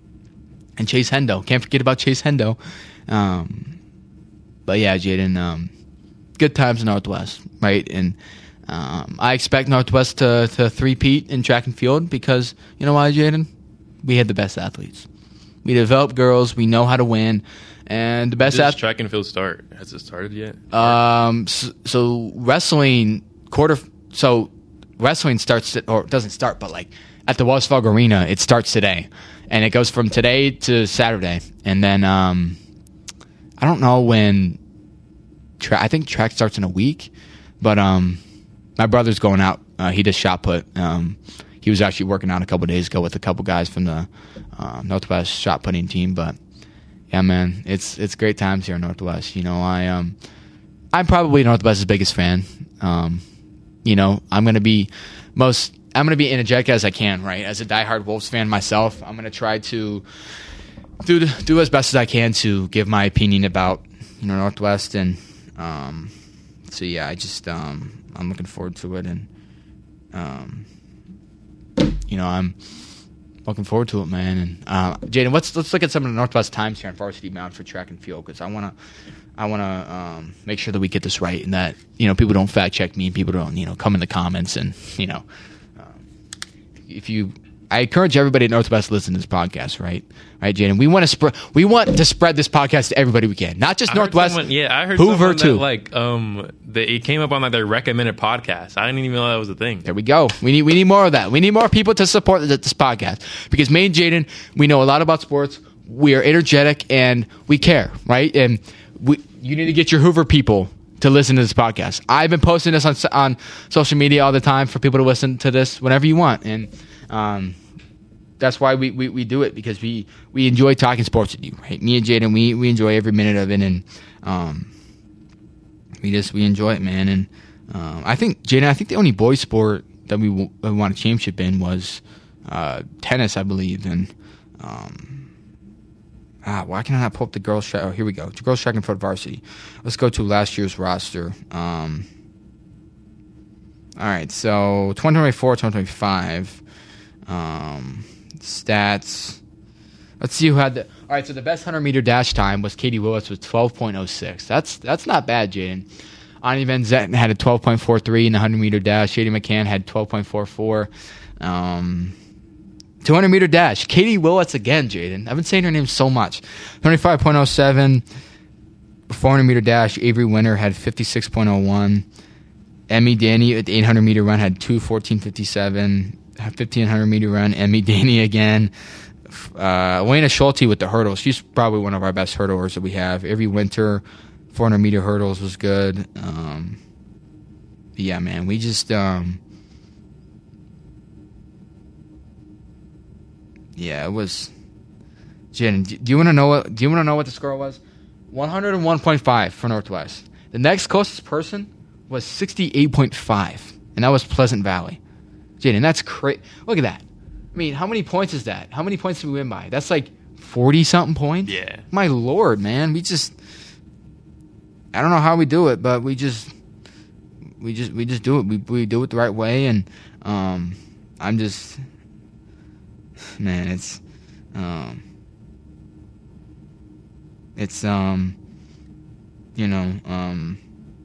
and Chase Hendo. Can't forget about Chase Hendo. Um, but yeah, Jaden, um, good times in Northwest, right? And um, I expect Northwest to to three-peat in track and field because you know why, Jaden? We had the best athletes. We develop girls. We know how to win. And the best Does ath- track and field start? Has it started yet? Um, so, so wrestling quarter. So wrestling starts to, or doesn't start, but like at the Wells Fargo Arena, it starts today, and it goes from today to Saturday, and then um, I don't know when. Tra- I think track starts in a week, but um, my brother's going out. Uh, he does shot put. Um, he was actually working out a couple days ago with a couple guys from the uh, Northwest shot putting team, but. Yeah, man, it's it's great times here in Northwest. You know, I um, I'm probably Northwest's biggest fan. Um, you know, I'm gonna be most. I'm gonna be energetic as I can, right? As a diehard Wolves fan myself, I'm gonna try to do do as best as I can to give my opinion about you know Northwest, and um, so yeah, I just um, I'm looking forward to it, and um, you know, I'm. Looking forward to it, man. And uh, Jaden, let's let's look at some of the Northwest times here on Varsity Bound for track and field because I wanna I wanna um, make sure that we get this right and that you know people don't fact check me and people don't you know come in the comments and you know um, if you I encourage everybody at Northwest to listen to this podcast, right? Right, Jaden. We want to spread. We want to spread this podcast to everybody we can, not just I Northwest. Someone, yeah, I heard Hoover too. That, like, um, that it came up on like their recommended podcast. I didn't even know that was a thing. There we go. We need we need more of that. We need more people to support this podcast because me and Jaden, we know a lot about sports. We are energetic and we care, right? And we you need to get your Hoover people to listen to this podcast. I've been posting this on on social media all the time for people to listen to this whenever you want, and um. That's why we, we, we do it because we, we enjoy talking sports with you, right? Me and Jaden, we, we enjoy every minute of it, and um, we just we enjoy it, man. And um, I think Jaden, I think the only boys sport that we, w- we won a championship in was uh, tennis, I believe. And um, ah, why can I not pull up the girls' track? Oh, here we go. The girls' track and field varsity. Let's go to last year's roster. Um, all right, so twenty twenty-four, twenty twenty-five. Um, stats. Let's see who had the. All right, so the best hundred meter dash time was Katie Willis with twelve point oh six. That's that's not bad, Jaden. Ani Van Zetten had a twelve point four three in the hundred meter dash. Shady McCann had twelve point four four. Um, two hundred meter dash. Katie Willis again, Jaden. I've been saying her name so much. twenty-five point oh seven. four hundred meter dash. Avery Winter had fifty-six point oh one. Emmy Danny at the eight hundred meter run had two fourteen fifty-seven. fifteen hundred meter run, Emmy Danny again. Uh, Elena Schulte with the hurdles. She's probably one of our best hurdlers that we have. Every winter, four hundred meter hurdles was good. Um, yeah, man, we just um, yeah, it was. Jen, do you want to know what? Do you want to know what the score was? One hundred and one point five for Northwest. The next closest person was sixty-eight point five, and that was Pleasant Valley. Jaden, that's crazy. Look at that. I mean, how many points is that? How many points did we win by? That's like forty-something points? Yeah. My lord, man. We just... I don't know how we do it, but we just... We just we just do it. We we do it the right way, and um, I'm just... Man, it's... Um, it's, um... You know, um...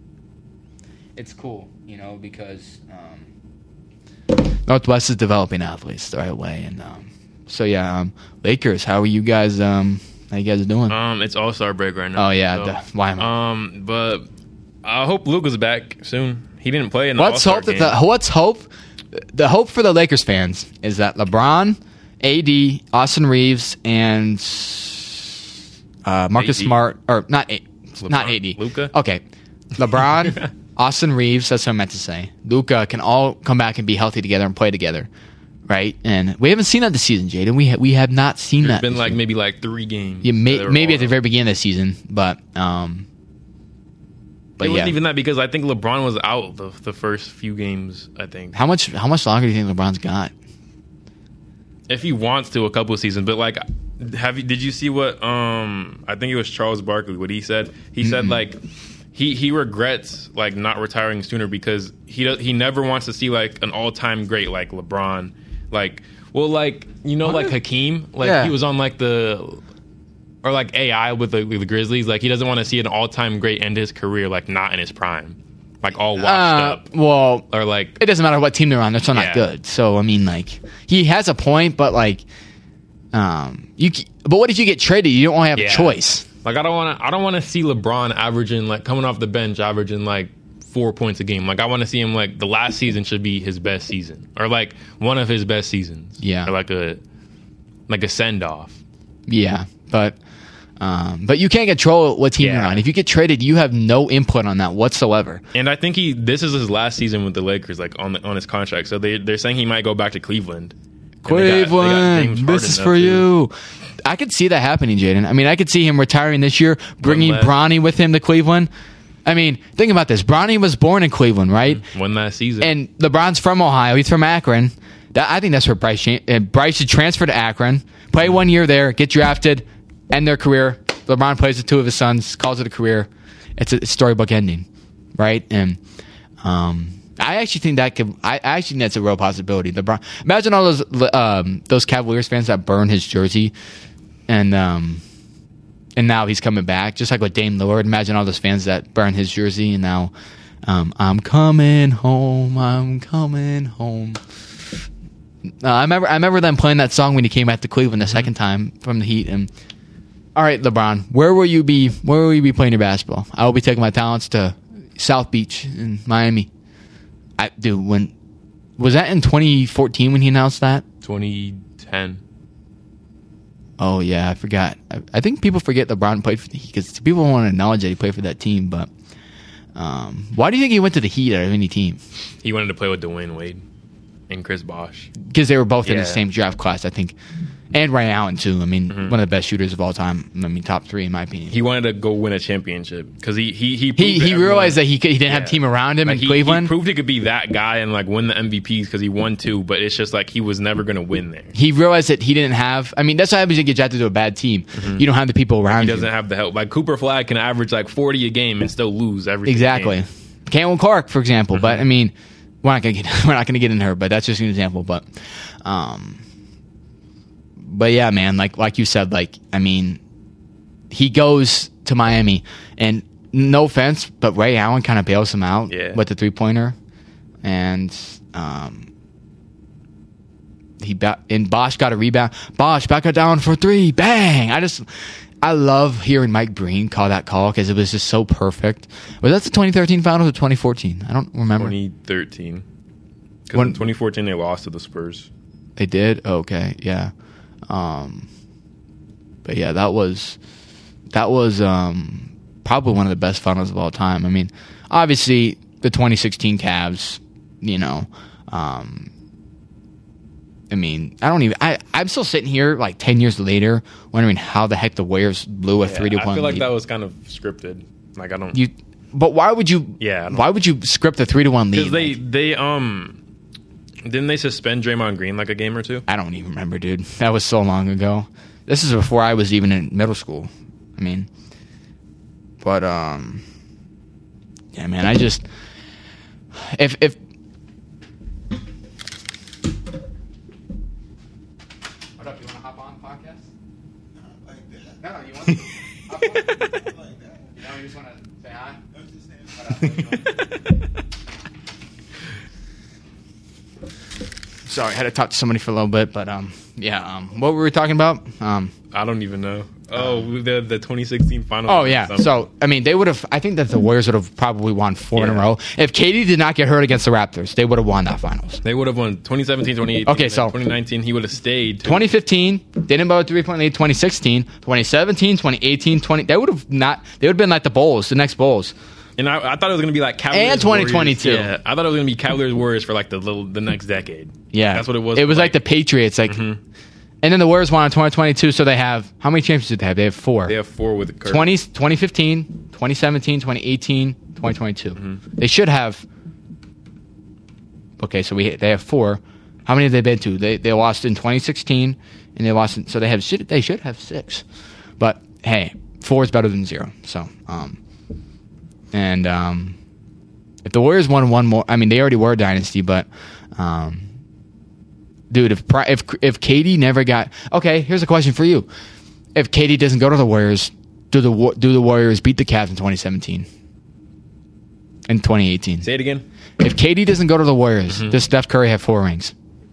It's cool, you know, because... Um, Northwest is developing athletes the right way, and um, so yeah. Um, Lakers, how are you guys? Um, how you guys doing? Um, it's All Star break right now. Oh yeah, so, the, why am I? Um, but I hope Luka's back soon. He didn't play in the Let's All-Star hope that game. the let's hope the hope for the Lakers fans is that LeBron, A D, Austin Reeves, and uh, Marcus A D? Smart, or not A, LeBron? not A D, Luka? Okay, LeBron. Austin Reeves, that's what I meant to say. Luka can all come back and be healthy together and play together, right? And we haven't seen that this season, Jaden. We ha- we have not seen There's that. been this like year. maybe like three games. yeah, may- that were maybe all at the out. very beginning of the season, but um, but It yeah. wasn't even that because I think LeBron was out the the first few games. I think how much how much longer do you think LeBron's got? if he wants to, a couple of seasons. But like, have you? Did you see what? Um, I think it was Charles Barkley. What he said. He Mm-mm. said like. He he regrets like not retiring sooner because he does, he never wants to see like an all time great like LeBron, like well like you know What? like Hakeem, like Yeah. he was on like the or like A I with the, with the Grizzlies, like he doesn't want to see an all time great end his career like not in his prime, like all washed Uh, up well, or like it doesn't matter what team they're on; they're still not Yeah. good. So I mean, like he has a point, but like, um, you. c- But what if you get traded? You don't only have Yeah. a choice. like I don't want to I don't want to see LeBron averaging like coming off the bench averaging like four points a game. Like I want to see him like the last season should be his best season or like one of his best seasons. Yeah. or like a like a send off. Yeah, but um, but you can't control what team you're Yeah. on. If you get traded, you have no input on that whatsoever. And I think he this is his last season with the Lakers, like on the, on his contract. So they they're saying he might go back to Cleveland. And they got- they got Cleveland, James this Harden is now, for too. you. I could see that happening, Jaden. I mean, I could see him retiring this year, bringing last- Bronny with him to Cleveland. I mean, think about this. Bronny was born in Cleveland, right? One last season. And LeBron's from Ohio. He's from Akron. That, I think that's where Bryce Jan- uh, Bryce should transfer to Akron, play one year there, get drafted, end their career. LeBron plays with two of his sons, calls it a career. It's a storybook ending, right? And um, I actually think that could. I I actually think that's a real possibility. LeBron. Imagine all those um, those Cavaliers fans that burn his jersey, and um, and now he's coming back, just like with Dame Lillard. Imagine all those fans that burn his jersey, and now um, I'm coming home. I'm coming home. Uh, I remember. I remember them playing that song when he came back to Cleveland the second time from the Heat. And all right, LeBron, where will you be? Where will you be playing your basketball? I will be taking my talents to South Beach in Miami. I dude, when was that in twenty fourteen when he announced that? twenty ten. Oh yeah, I forgot. I, I think people forget LeBron played for the Heat because people want to acknowledge that he played for that team. But um, why do you think he went to the Heat out of any team? He wanted to play with Dwayne Wade and Chris Bosh. Because they were both in the Yeah. same draft class, I think. And Ray Allen too. I mean, Mhm. one of the best shooters of all time. I mean, top three in my opinion. He wanted to go win a championship because he he he He proved to he everyone- realized that he could, he didn't have Yeah. a team around him Like, in he, Cleveland. He proved he could be that guy and like win the M V Ps because he won two, but it's just like he was never going to win there. He realized that he didn't have. I mean, that's why happens when you get drafted to a bad team. You don't have the people around He you. doesn't have the help. Like Cooper Flag can average like forty a game and still lose every Exactly. game. Cantwell Clark, for example. Mm-hmm. But I mean, we're not gonna get we're not gonna get in her. But that's just an example. But, um, but yeah, man. Like like you said, like I mean, he goes to Miami, and no offense, but Ray Allen kind of bails him out Yeah. with the three pointer, and um, he ba- and Bosh got a rebound. Bosh back it down for three, bang! I just. I love hearing Mike Breen call that call because it was just so perfect. Was that the twenty thirteen finals or twenty fourteen? I don't remember. twenty thirteen. Because When- in twenty fourteen they lost to the Spurs. They did? Okay, yeah. Um, but yeah, that was that was um, probably one of the best finals of all time. I mean, obviously, the twenty sixteen Cavs, you know. Um, I mean, I don't even. I I'm still sitting here like ten years later, wondering how the heck the Warriors blew a Yeah, three to one. I feel like lead. that was kind of scripted. Like I don't. You, but why would you? Yeah, I don't- Why would you script a three to one lead? Because they Like, they um didn't they suspend Draymond Green like a game or two? I don't even remember, dude. That was so long ago. This is before I was even in middle school. I mean, but um, yeah, man. I just if if. What up? You want to hop on podcast? Not like that. No, you want to hop on? Not like that. You know, you just want to say hi. I was just saying. What up? How you doing? Sorry, I had to talk to somebody for a little bit, but um, yeah. Um, what were we talking about? Um, I don't even know. Oh, the the twenty sixteen finals. oh yeah. Something. So I mean, they would have. I think that the Warriors would have probably won four in a Yeah. row if K D did not get hurt against the Raptors. They would have won that finals. they would have won twenty seventeen, twenty eighteen. Okay, and so- twenty nineteen he would have stayed. too. twenty fifteen didn't blow a three point lead. twenty sixteen, twenty seventeen, twenty eighteen, twenty. They would have not. They would have been like the Bulls, the next Bulls. And I, I thought it was gonna be like Cavaliers And twenty twenty-two. Warriors. Yeah, I thought it was gonna be Cavaliers Warriors for like the little the next decade. Yeah, that's what it was. It was like, like the Patriots, like, Mhm. and then the Warriors won in twenty twenty-two. So they have how many championships did they have? They have four. They have four with Curry. twenty, twenty fifteen, twenty seventeen, twenty eighteen, twenty twenty-two. Mm-hmm. They should have. Okay, so we they have four. How many have they been to? They they lost in twenty sixteen, and they lost. In, so they have should they should have six, but hey, four is better than zero. So um, and um, if the Warriors won one more, I mean they already were a dynasty, but um. Dude, if Pri- if if K D never got okay, here's a question for you: if K D doesn't go to the Warriors, do the Wa- do the Warriors beat the Cavs in twenty seventeen and twenty eighteen? Say it again. If K D doesn't go to the Warriors, Mhm. does Steph Curry have four rings?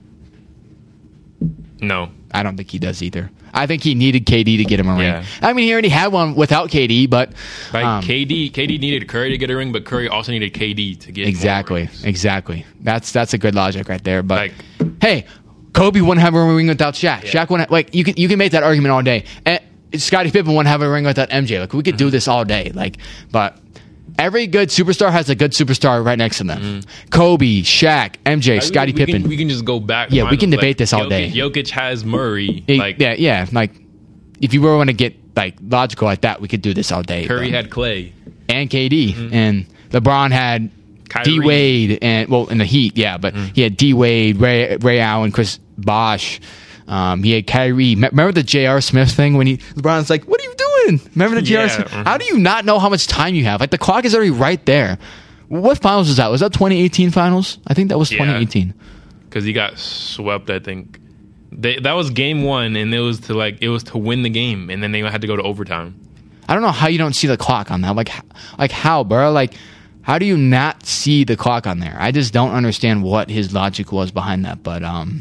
No. I don't think he does either. I think he needed K D to get him a ring. Yeah. I mean, he already had one without K D, but Like um, K D, K D needed Curry to get a ring, but Curry also needed K D to get more exactly, rings. exactly. That's that's a good logic right there. But Like- hey, Kobe wouldn't have a ring without Shaq. Yeah. Shaq wouldn't like you can you can make that argument all day. And Scottie Pippen wouldn't have a ring without M J. Like we could do this all day. Like, but every good superstar has a good superstar right next to them. Kobe, Shaq, M J, Like, we- Scottie we Pippen. Can, we can just go back. Yeah, we finals. can debate Like, this all Jokic, day. Jokic has Murray. Yeah, Like yeah, yeah. Like if you were want to get like logical like that, we could do this all day. Curry but- had Clay. and K D, and LeBron had Kyrie. D Wade, and well in the Heat, yeah, but he had D Wade, Ray Ray Allen, Chris Bosh. Um, he had Kyrie. Me- Remember the J R. Smith thing when he LeBron's like, "What are you doing?" Remember the J R. Yeah, Smith? mhm. How do you not know how much time you have? Like the clock is already right there. What finals was that? Was that twenty eighteen finals? I think that was Yeah. twenty eighteen. Because he got swept, I think. They, that was game one, and it was to like it was to win the game, and then they had to go to overtime. I don't know how you don't see the clock on that. Like, h- like how, bro? Like, how do you not see the clock on there? I just don't understand what his logic was behind that. But um,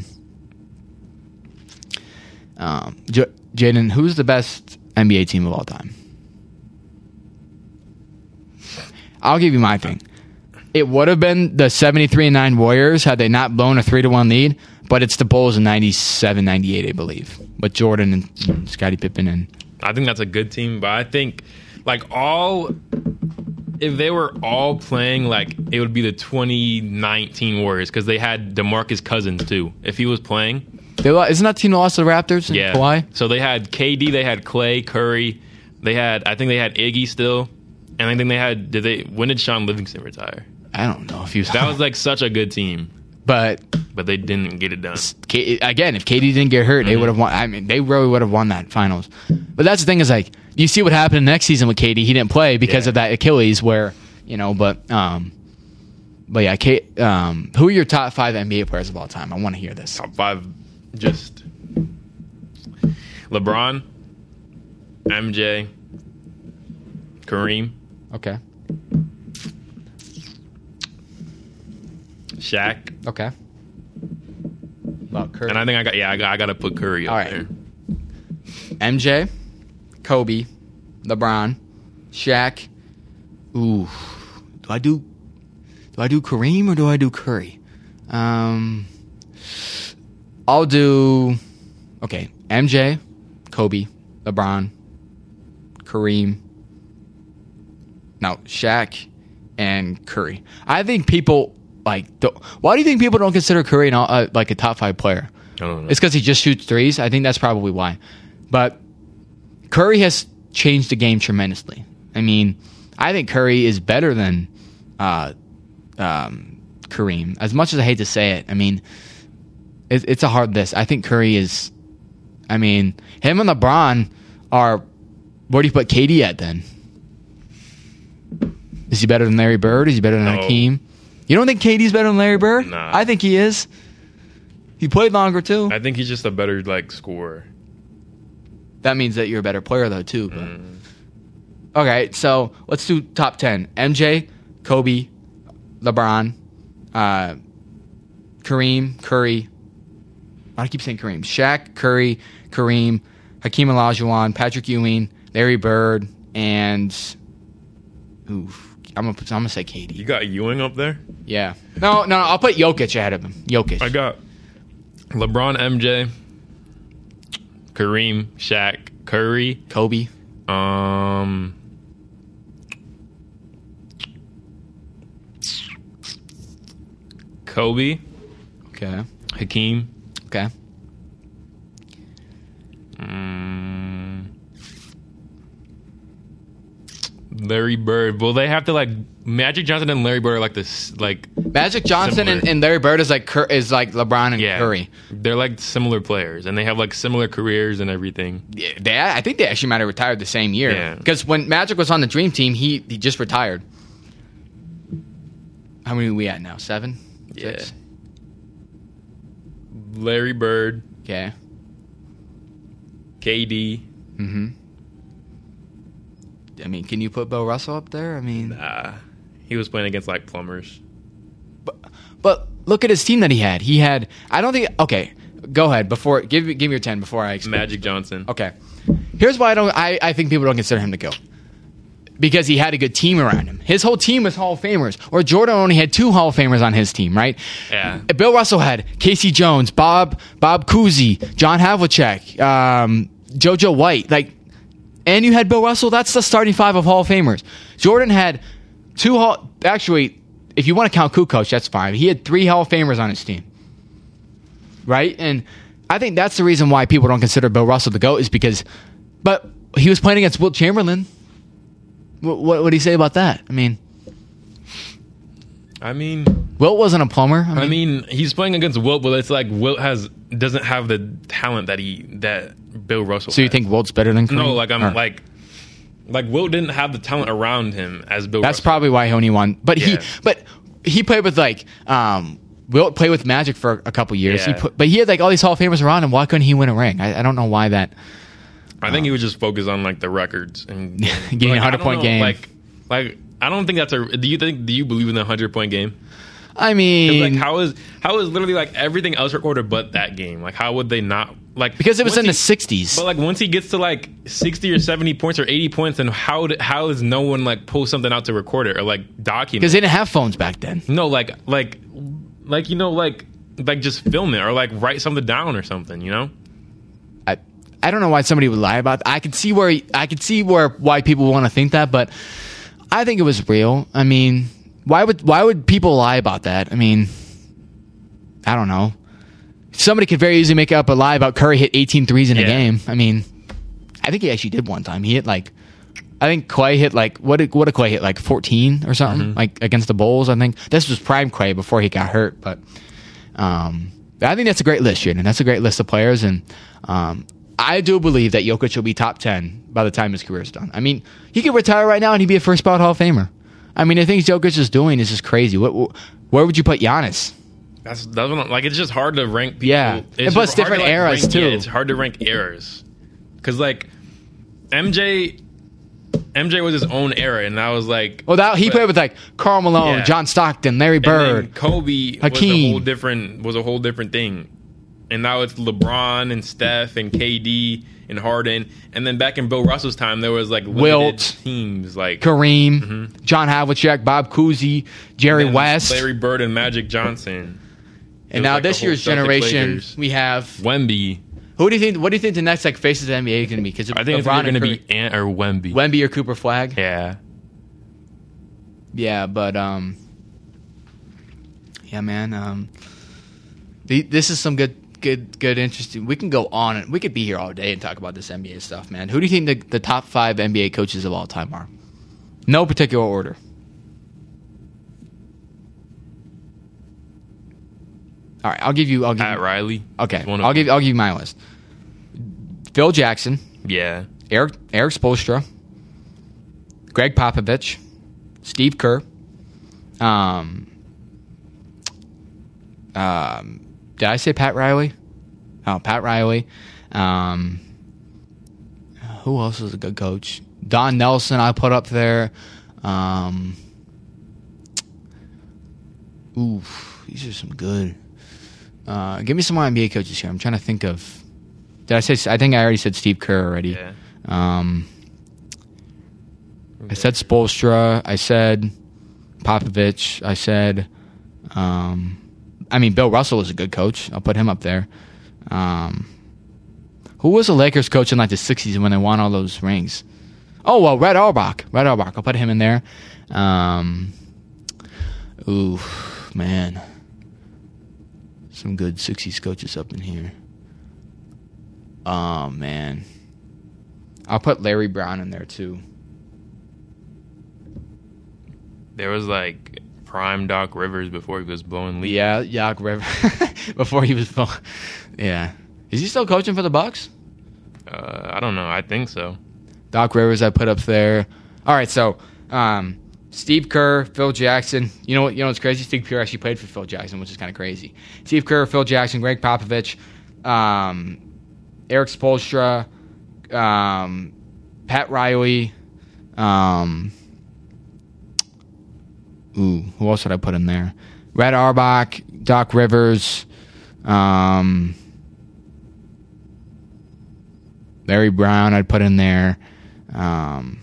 um, J- Jaden, who's the best N B A team of all time? I'll give you my thing. It would have been the seventy-three and nine Warriors had they not blown a three to one lead, but it's the Bulls in ninety-seven ninety-eight, I believe. But Jordan and, and Scottie Pippen and I think that's a good team, but I think like all if they were all playing, like it would be the twenty nineteen Warriors because they had DeMarcus Cousins too. If he was playing, they lo- isn't that team that lost to the Raptors and yeah. Kawhi? So they had K D, they had Clay, Curry, they had I think they had Iggy still, and I think they had did they when did Sean Livingston retire? I don't know if he was. That was like such a good team, but but they didn't get it done. K- again, if K D didn't get hurt, they would have won. I mean, they really would have won that finals. But that's the thing is like you see what happened next season with K D. He didn't play because Yeah. of that Achilles. Where you know, but um, but yeah, K, um, who are your top five N B A players of all time? I want to hear this. Top five, just LeBron, M J, Kareem, Okay. Shaq, Okay. Well, Curry. and I think I got yeah I got I got to put Curry up All right. there. M J, Kobe, LeBron, Shaq. Ooh, do I do? Do I do Kareem or do I do Curry? Um, I'll do. Okay, M J, Kobe, LeBron, Kareem. No, Shaq, and Curry. I think people like. Don't, why do you think people don't consider Curry an, uh, like a top five player? I don't know. It's because he just shoots threes. I think that's probably why. But Curry has changed the game tremendously. I mean, I think Curry is better than uh, um, Kareem. As much as I hate to say it, I mean, it, it's a hard list. I think Curry is. I mean, him and LeBron are. Where do you put K D at then? Is he better than Larry Bird? Is he better than No. Hakeem? You don't think K D's better than Larry Bird? Nah. I think he is. He played longer too. I think he's just a better like scorer. That means that you're a better player though too. but- Mm. Okay, so let's do top ten. M J, Kobe, LeBron, uh, Kareem, Curry. Why do I keep saying Kareem? Shaq, Curry, Kareem, Hakeem Olajuwon, Patrick Ewing, Larry Bird, and oof, I'm gonna I'm gonna say K D. You got Ewing up there? Yeah. No, no, no, I'll put Jokic ahead of him. Jokic. I got LeBron, M J, Kareem, Shaq, Curry, Kobe. um, Kobe, Okay. Hakeem, Okay. mm, Larry Bird. Well, they have to like Magic Johnson and Larry Bird are like this, like Magic Johnson and, Similar. and Larry Bird is like Cur- is like LeBron and yeah, Curry. they're like similar players, and they have like similar careers and everything. Yeah, They, I think they actually might have retired the same year. Yeah. Because when Magic was on the Dream Team, he he just retired. How many are we at now? Seven? Yeah. Six? Larry Bird, Okay. K D. Mm-hmm. I mean, can you put Bill Russell up there? I mean, Uh, he was playing against like plumbers. but, but look at his team that he had. He had. I don't think. Okay, go ahead. Before give me give me your ten before I explain. Magic Johnson. Okay. Here's why I don't. I, I think people don't consider him to go. Because he had a good team around him. His whole team was Hall of Famers. Or Jordan only had two Hall of Famers on his team, right? Yeah. Bill Russell had Casey Jones, Bob Bob Cousy, John Havlicek, um, JoJo White. Like, and you had Bill Russell. That's the starting five of Hall of Famers. Jordan had two Hall. Actually, if you want to count Kukoc, that's fine. He had three Hall of Famers on his team, right? And I think that's the reason why people don't consider Bill Russell the GOAT is because, but he was playing against Wilt Chamberlain. What what would he say about that? I mean, I mean, Wilt wasn't a plumber. I mean, he's playing against Wilt, but it's like Wilt has doesn't have the talent that he that Bill Russell. so you has. think Wilt's better than Kareem? No, like I'm Or- like like Wilt didn't have the talent around him as Bill. That's Russell. probably why he only won. But Yeah. he but he played with like um Wilt played with Magic for a couple years. He Yeah. put, but he had like all these Hall of Famers around him. Why couldn't he win a ring? I, I don't know why that. I think he was just focused on like the records and Getting like, a I hundred don't point know, game. Like like I don't think that's a. Do you think? Do you believe in the hundred point game? I 'Cause, mean, like how is how is literally like everything else recorded but that game? Like how would they not like because it was once in he- the sixties. But like once he gets to like sixty or seventy points or eighty points, then how d- how does no one like pull something out to record it or like document? Because they didn't have phones back then. No, like like like you know like like just film it or like write something down or something. You know. I I don't know why somebody would lie about that. I could see where he- I could see where why people want to think that, but I think it was real. I mean, why would why would people lie about that? I mean, I don't know. Somebody could very easily make up a lie about Curry hit eighteen threes in a Yeah. game. I mean, I think he actually did one time. He hit like I think Clay hit like what did what did Clay hit like fourteen or something Mm-hmm. like against the Bulls. I think this was prime Clay before he got hurt, but um, I think that's a great list, Jaden. That's a great list of players, and um, I do believe that Jokic will be top ten by the time his career is done. I mean, he could retire right now and he'd be a first ballot Hall of Famer. I mean, the things Jokic is doing is just crazy. What, where would you put Giannis? That's that's what I'm, like it's just hard to rank people. Yeah. It's And plus just hard different to, like, eras, rank- too. Yeah, it's hard to rank eras because like M J, M J was his own era, and that was like Well, that, he but- played with like Karl Malone, Yeah. John Stockton, Larry and then Bird. Kobe was a Hakeem. whole different was a whole different thing, and now it's LeBron and Steph and K D and Harden, and then back in Bill Russell's time there was like limited Wilt. teams like Kareem, John Havlicek, Bob Cousy, Jerry and West. Larry Bird, and Magic Johnson. It and was now like this the whole year's Celtic generation, Lakers. we have. Wemby. Who do you think? What do you think the next like faces of the N B A is going to be? Because I think it's either going to be Ant or Wemby. Wemby or Cooper Flag. Yeah. Yeah, but um, yeah, man. Um, the, this is some good, good, good, interesting. We can go on and we could be here all day and talk about this N B A stuff, man. Who do you think the, the top five N B A coaches of all time are? No particular order. All right, I'll give you. I'll give Pat you, Riley. Okay, is one of I'll give. them. I'll give you my list. Phil Jackson, Yeah. Eric Eric Spoelstra, Greg Popovich, Steve Kerr. Um, um, did I say Pat Riley? Oh, Pat Riley. Um, who else was a good coach? Don Nelson, I put up there. Um, ooh, these are some good. Uh, give me some more N B A coaches here. I'm trying to think of. Did I say? I think I already said Steve Kerr already. Yeah. Um, I said Spoelstra. I said Popovich. I said, um, I mean, Bill Russell is a good coach. I'll put him up there. Um, who was the Lakers coach in like the sixties when they won all those rings? Oh, well, Red Auerbach. Red Auerbach. I'll put him in there. Um, ooh, man. Some good sixties coaches up in here. Oh, man. I'll put Larry Brown in there, too. There was like prime Doc Rivers before he was blowing leads. Yeah, Doc Rivers. Before he was... Yeah. Is he still coaching for the Bucks? Uh, I don't know. I think so. Doc Rivers I put up there. All right, so um, Steve Kerr, Phil Jackson. You know what? You know what's crazy? Steve Kerr actually played for Phil Jackson, which is kind of crazy. Steve Kerr, Phil Jackson, Greg Popovich, um, Eric Spoelstra, um, Pat Riley. Um, ooh, who else did I put in there? Red Auerbach, Doc Rivers, um, Larry Brown I'd put in there. Um,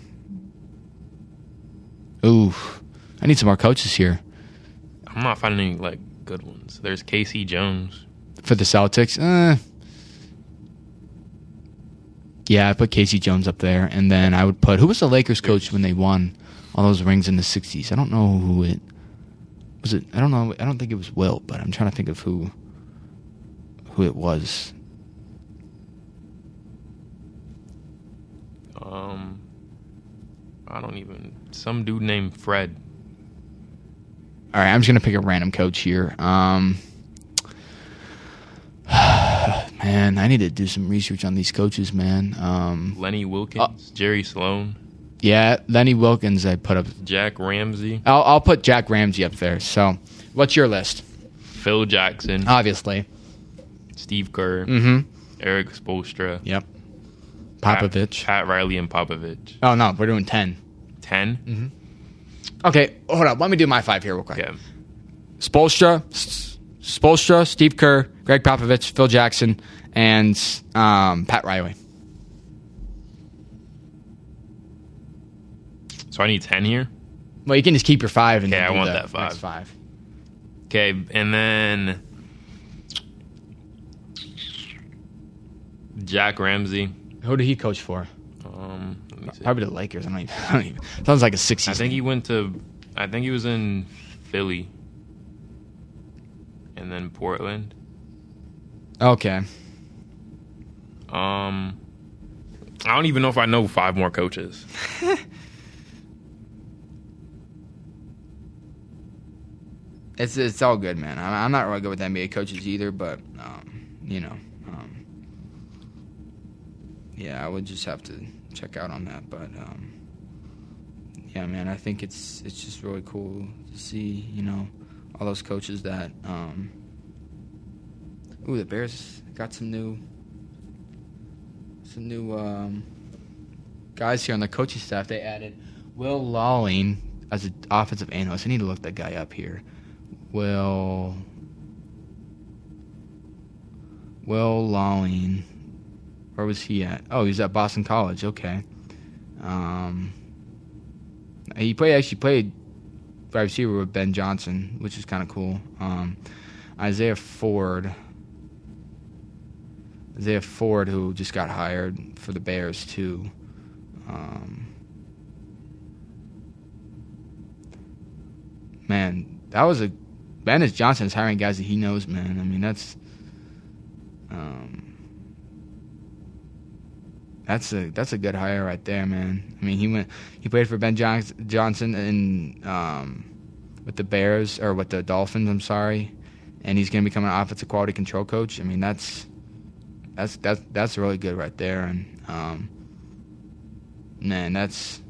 ooh, I need some more coaches here I'm not finding any like good ones. There's K C Jones. for the Celtics. Uh, yeah, I put Casey Jones up there, and then I would put who was the Lakers coach when they won all those rings in the sixties? I don't know who it was. It I don't know. I don't think it was Wilt, but I'm trying to think of who who it was. Um, I don't even. Some dude named Fred. All right, I'm just gonna pick a random coach here. Um, man, I need to do some research on these coaches, man. Um, Lenny Wilkins, Jerry Sloan, yeah, Lenny Wilkins, I put up. Jack Ramsey, I'll, I'll put Jack Ramsey up there. So, what's your list? Phil Jackson, Obviously. Steve Kerr, Mm-hmm. Eric Spoelstra, Yep. Pat- Popovich. Pat Riley, and Popovich. Oh no, we're doing ten. Ten. Okay, hold up. Let me do my five here real quick. Okay. Spoelstra, S- Spoelstra, Steve Kerr, Greg Popovich, Phil Jackson, and um, Pat Riley. So I need ten here. Well, you can just keep your five and Okay, then I do want the that five. next five. Okay, and then Jack Ramsey. Who did he coach for? Um, let me see. Probably the Lakers. I don't even. I don't even sounds like a sixties. I think he went to. I think he was in Philly, and then Portland. Okay. Um, I don't even know if I know five more coaches. It's it's all good, man. I'm, I'm not really good with N B A coaches either, but um, you know, um, yeah, I would just have to check out on that. But um, yeah, man, I think it's it's just really cool to see, you know, all those coaches that. Um, ooh, the Bears got some new, some new um, guys here on the coaching staff. They added Will Lawling as an offensive analyst. I need to look that guy up here. Will Will Lawling, where was he at? Oh, he's at Boston College. Okay. Um, he played actually played wide receiver with Ben Johnson, which is kind of cool. Um, Isaiah Ford, Isaiah Ford, who just got hired for the Bears too. Um, man, that was a Bennett Johnson is hiring guys that he knows, man. I mean, that's um, that's a that's a good hire right there, man. I mean, he went he played for Ben John- Johnson in um, with the Bears or with the Dolphins. I'm sorry, and he's going to become an offensive quality control coach. I mean, that's that's that's that's really good right there, and um, man, that's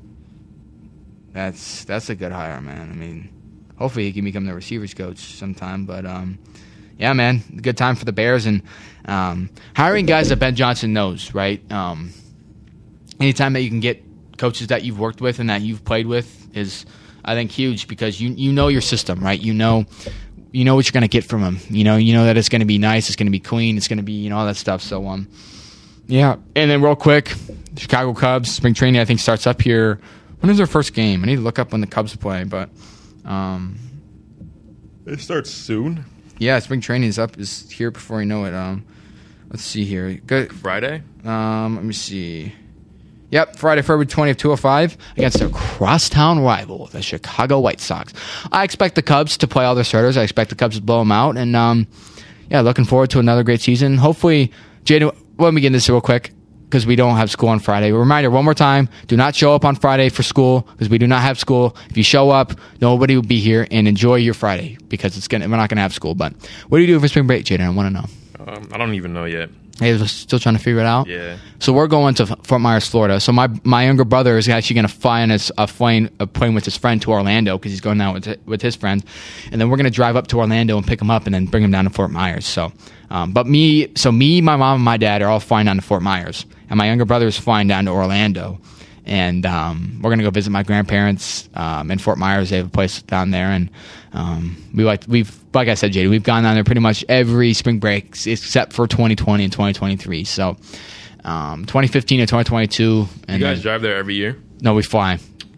that's that's a good hire, man. I mean, hopefully he can become the receivers coach sometime. But um, yeah, man, good time for the Bears and um, hiring guys that Ben Johnson knows, right? Um, anytime that you can get coaches that you've worked with and that you've played with is, I think, huge because you you know your system, right? You know you know what you're gonna get from them. You know you know that it's gonna be nice, it's gonna be clean, it's gonna be you know all that stuff. So um, yeah. And then real quick, Chicago Cubs spring training I think starts up here. When is their first game? I need to look up when the Cubs play, but um, It starts soon. yeah, spring training is up is here before you know it. Um, let's see here. Good. Friday? Um, let me see. Yep, Friday, February twentieth, two oh five, against their crosstown rival, the Chicago White Sox. I expect the Cubs to play all their starters. I expect the Cubs to blow them out. And, um, yeah, looking forward to another great season. Hopefully, Jaden, let me get this real quick because we don't have school on Friday. Reminder, one more time, do not show up on Friday for school because we do not have school. If you show up, nobody will be here, and enjoy your Friday because it's gonna we're not going to have school. But what do you do for spring break, Jaden? I want to know. Um, I don't even know yet. Hey, we're still trying to figure it out. Yeah. So we're going to Fort Myers, Florida. So my my younger brother is actually going to fly on his, a plane a plane with his friend to Orlando because he's going out with with his friend, and then we're going to drive up to Orlando and pick him up and then bring him down to Fort Myers. So, um, but me, so me, my mom, and my dad are all flying down to Fort Myers, and my younger brother is flying down to Orlando, and um, we're going to go visit my grandparents um, in Fort Myers. They have a place down there, and um, we like we've like I said, J D, we've gone down there pretty much every spring break except for twenty twenty and twenty twenty-three. So um, twenty fifteen and twenty twenty-two. And You guys then, drive there every year? no, we fly.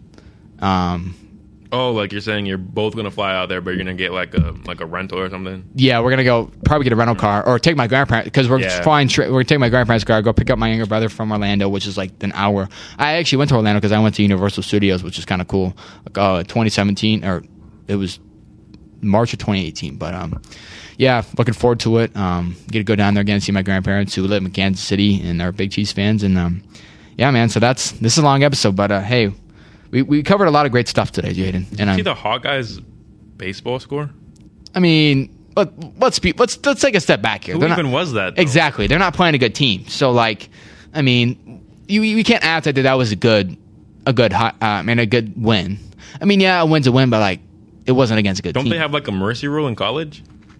Um, Oh, like you're saying you're both gonna fly out there, but you're gonna get like a like a rental or something. yeah, we're gonna go probably get a rental car or take my grandparents because we're Yeah. flying. Tra- we're gonna take my grandparents' car, go pick up my younger brother from Orlando, which is like an hour. I actually went to Orlando because I went to Universal Studios, which is kind of cool. Like, uh, twenty seventeen or it was March of twenty eighteen, but um, yeah, looking forward to it. Um, get to go down there again and see my grandparents who live in Kansas City and are big Chiefs fans, and um, yeah, man. So that's this is a long episode, but uh, hey, we we covered a lot of great stuff today, Jaden. And um, See the Hawkeyes baseball score? I mean, let, let's be let's let's take a step back here. Who They're even not, was that? though? exactly? They're not playing a good team, so like, I mean, you you can't act like that. That was a good a good hi- uh, I mean a good win. I mean, yeah, a win's a win, but like. It wasn't against a good Don't team. they have like a mercy rule in college?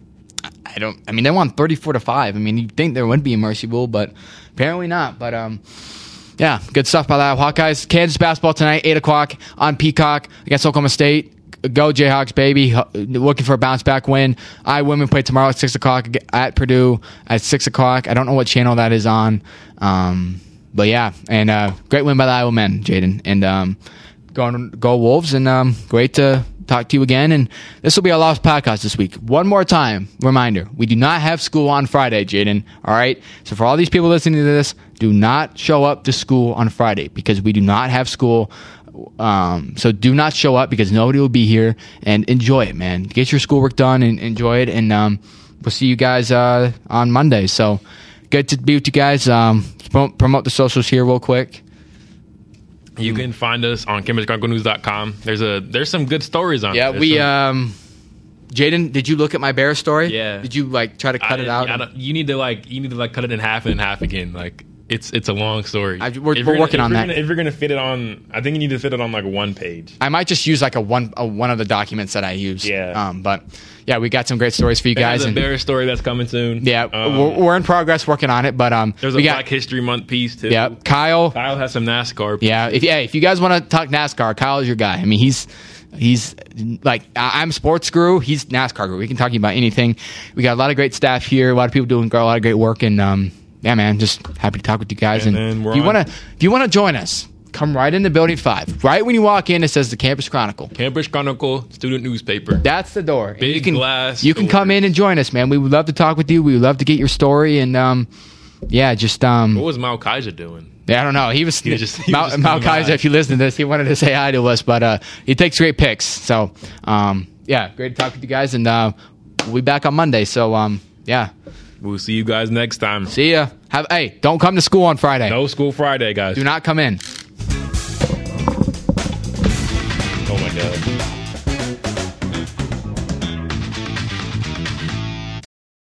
I don't. I mean, they won thirty-four to five. I mean, you'd think there would be a mercy rule, but apparently not. But um, yeah, good stuff by that. Hawkeyes, Kansas basketball tonight, eight o'clock on Peacock against Oklahoma State. Go Jayhawks, baby! Looking for a bounce back win. I women play tomorrow at six o'clock at Purdue at six o'clock. I don't know what channel that is on. Um, but yeah, and uh, great win by the Iowa men, Jaden, and um, go go Wolves, and um, great to talk to you again. And this will be our last podcast this week. One more time, reminder, we do not have school on Friday, Jaden. All right? So for all these people listening to this, do not show up to school on Friday because we do not have school. Um, so do not show up because nobody will be here, and enjoy it, man. Get your schoolwork done and enjoy it. And um, we'll see you guys uh, on Monday. So good to be with you guys. Um, promote, promote the socials here real quick. You can find us on Cambridge Chronicle News dot com. There's a there's some good stories on. Yeah, there. we. Some, Um, Jaden, did you look at my bear story? Yeah. Did you like try to cut I- it out? I don't- you need to like you need to like cut it in half and in half again. Like it's it's a long story. I- we're- If we're you're working gonna, on if that. you're Gonna, if you're gonna fit it on, I think you need to fit it on like one page. I might just use like a one a, one of the documents that I use. Yeah. Um, but yeah, we got some great stories for you guys. There's a And bear story that's coming soon. yeah, Um, we're, we're in progress working on it. But um, there's a we got Black History Month piece too. yeah, Kyle. Kyle has some NASCAR. Yeah, if yeah, if you guys want to talk NASCAR, Kyle's your guy. I mean, he's he's like I- I'm sports guru. He's NASCAR guru. We can talk to you about anything. We got a lot of great staff here. A lot of people doing a lot of great work, and um, yeah, man, just happy to talk with you guys. And And, then we're if you on- want to, if you want to join us, come right into Building Five. Right when you walk in, it says the Campus Chronicle. Cambridge Chronicle student newspaper. That's the door. And Big you can, glass You can come doors. in and join us, man. We would love to talk with you. We would love to get your story, and um, yeah, just um, What was Mal Kaiser doing? yeah, I don't know. He was, He was just- he Mal, was just Mal coming Kaiser. by. If you listen to this, he wanted to say hi to us, but uh, he takes great pics. So, um, yeah, great to talk with you guys, and uh, we'll be back on Monday. So, um, yeah, We'll see you guys next time. see ya. Have hey, don't come to school on Friday. No school Friday, guys. Do not come in. Oh my god.